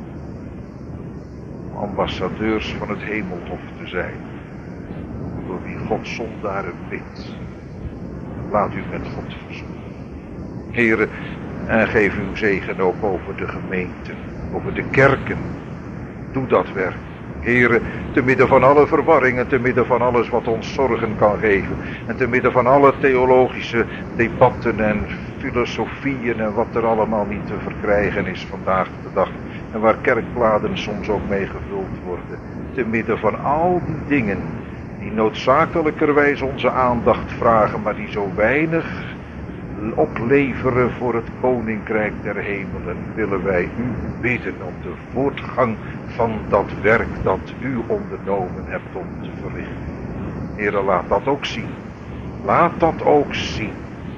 Om ambassadeurs van het hemelhof te zijn. Door wie God zondaren bidt. Laat u met God verzoeken. Heere, en geef uw zegen ook over de gemeenten. Over de kerken. Doe dat werk. Heere, te midden van alle verwarringen, te midden van alles wat ons zorgen kan geven. En te midden van alle theologische debatten en filosofieën en wat er allemaal niet te verkrijgen is vandaag de dag. En waar kerkbladen soms ook mee gevuld worden. Te midden van al die dingen die noodzakelijkerwijs onze aandacht vragen, maar die zo weinig opleveren voor het koninkrijk der hemelen, willen wij u bidden om de voortgang van dat werk dat u ondernomen hebt om te verrichten. Heere, laat dat ook zien. Laat dat ook zien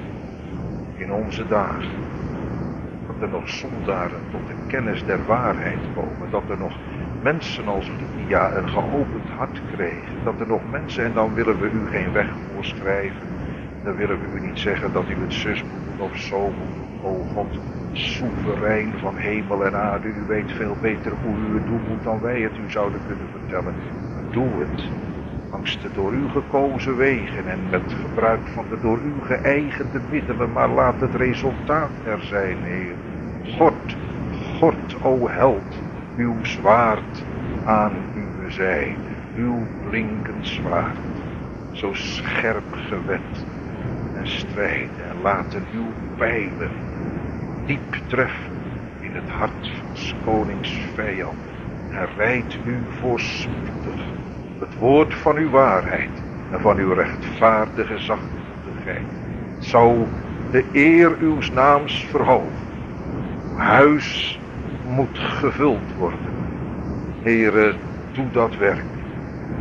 in onze dagen. Dat er nog zondaren tot de kennis der waarheid komen. Dat er nog mensen als Lydia een geopend hart kregen. Dat er nog mensen, en dan willen we u geen weg voorschrijven. Dan willen we u niet zeggen dat u het zus moet doen of zo moet doen. O God, soeverein van hemel en aarde. U weet veel beter hoe u het doen moet dan wij het u zouden kunnen vertellen. Doe het langs de door u gekozen wegen en met gebruik van de door u geëigende middelen. Maar laat het resultaat er zijn, Heer. God, God, o held, uw zwaard aan uw zijde. Uw blinkend zwaard, zo scherp gewet en strijden. En laten uw pijlen diep treffen in het hart van 's konings vijand. En rijdt u voorspoedig het woord van uw waarheid en van uw rechtvaardige zachtmoedigheid. Het zou de eer uw naams verhogen. Uw huis moet gevuld worden. Heere, doe dat werk.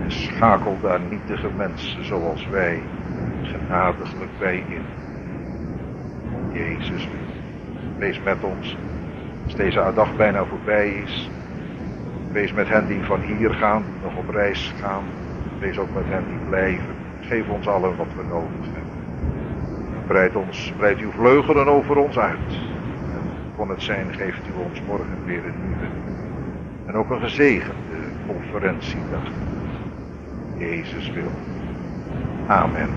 schakel daar nietige mensen zoals wij genadiglijk bij in. Jezus, wees met ons als deze dag bijna voorbij is. Wees met hen die van hier gaan, die nog op reis gaan. Wees ook met hen die blijven. Geef ons allen wat we nodig hebben. Breid, ons, breid uw vleugelen over ons uit. En kon het zijn, geeft u ons morgen weer een nieuwe. En ook een gezegende conferentiedag. Jezus wil. Amen.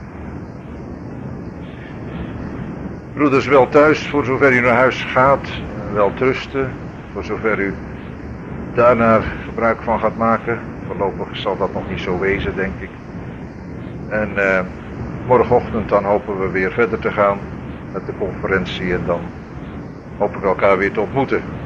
Broeders, wel thuis, voor zover u naar huis gaat. Wel trusten, voor zover u daarna gebruik van gaat maken. Voorlopig zal dat nog niet zo wezen, denk ik. En uh, morgenochtend dan hopen we weer verder te gaan met de conferentie. En dan hopen we elkaar weer te ontmoeten.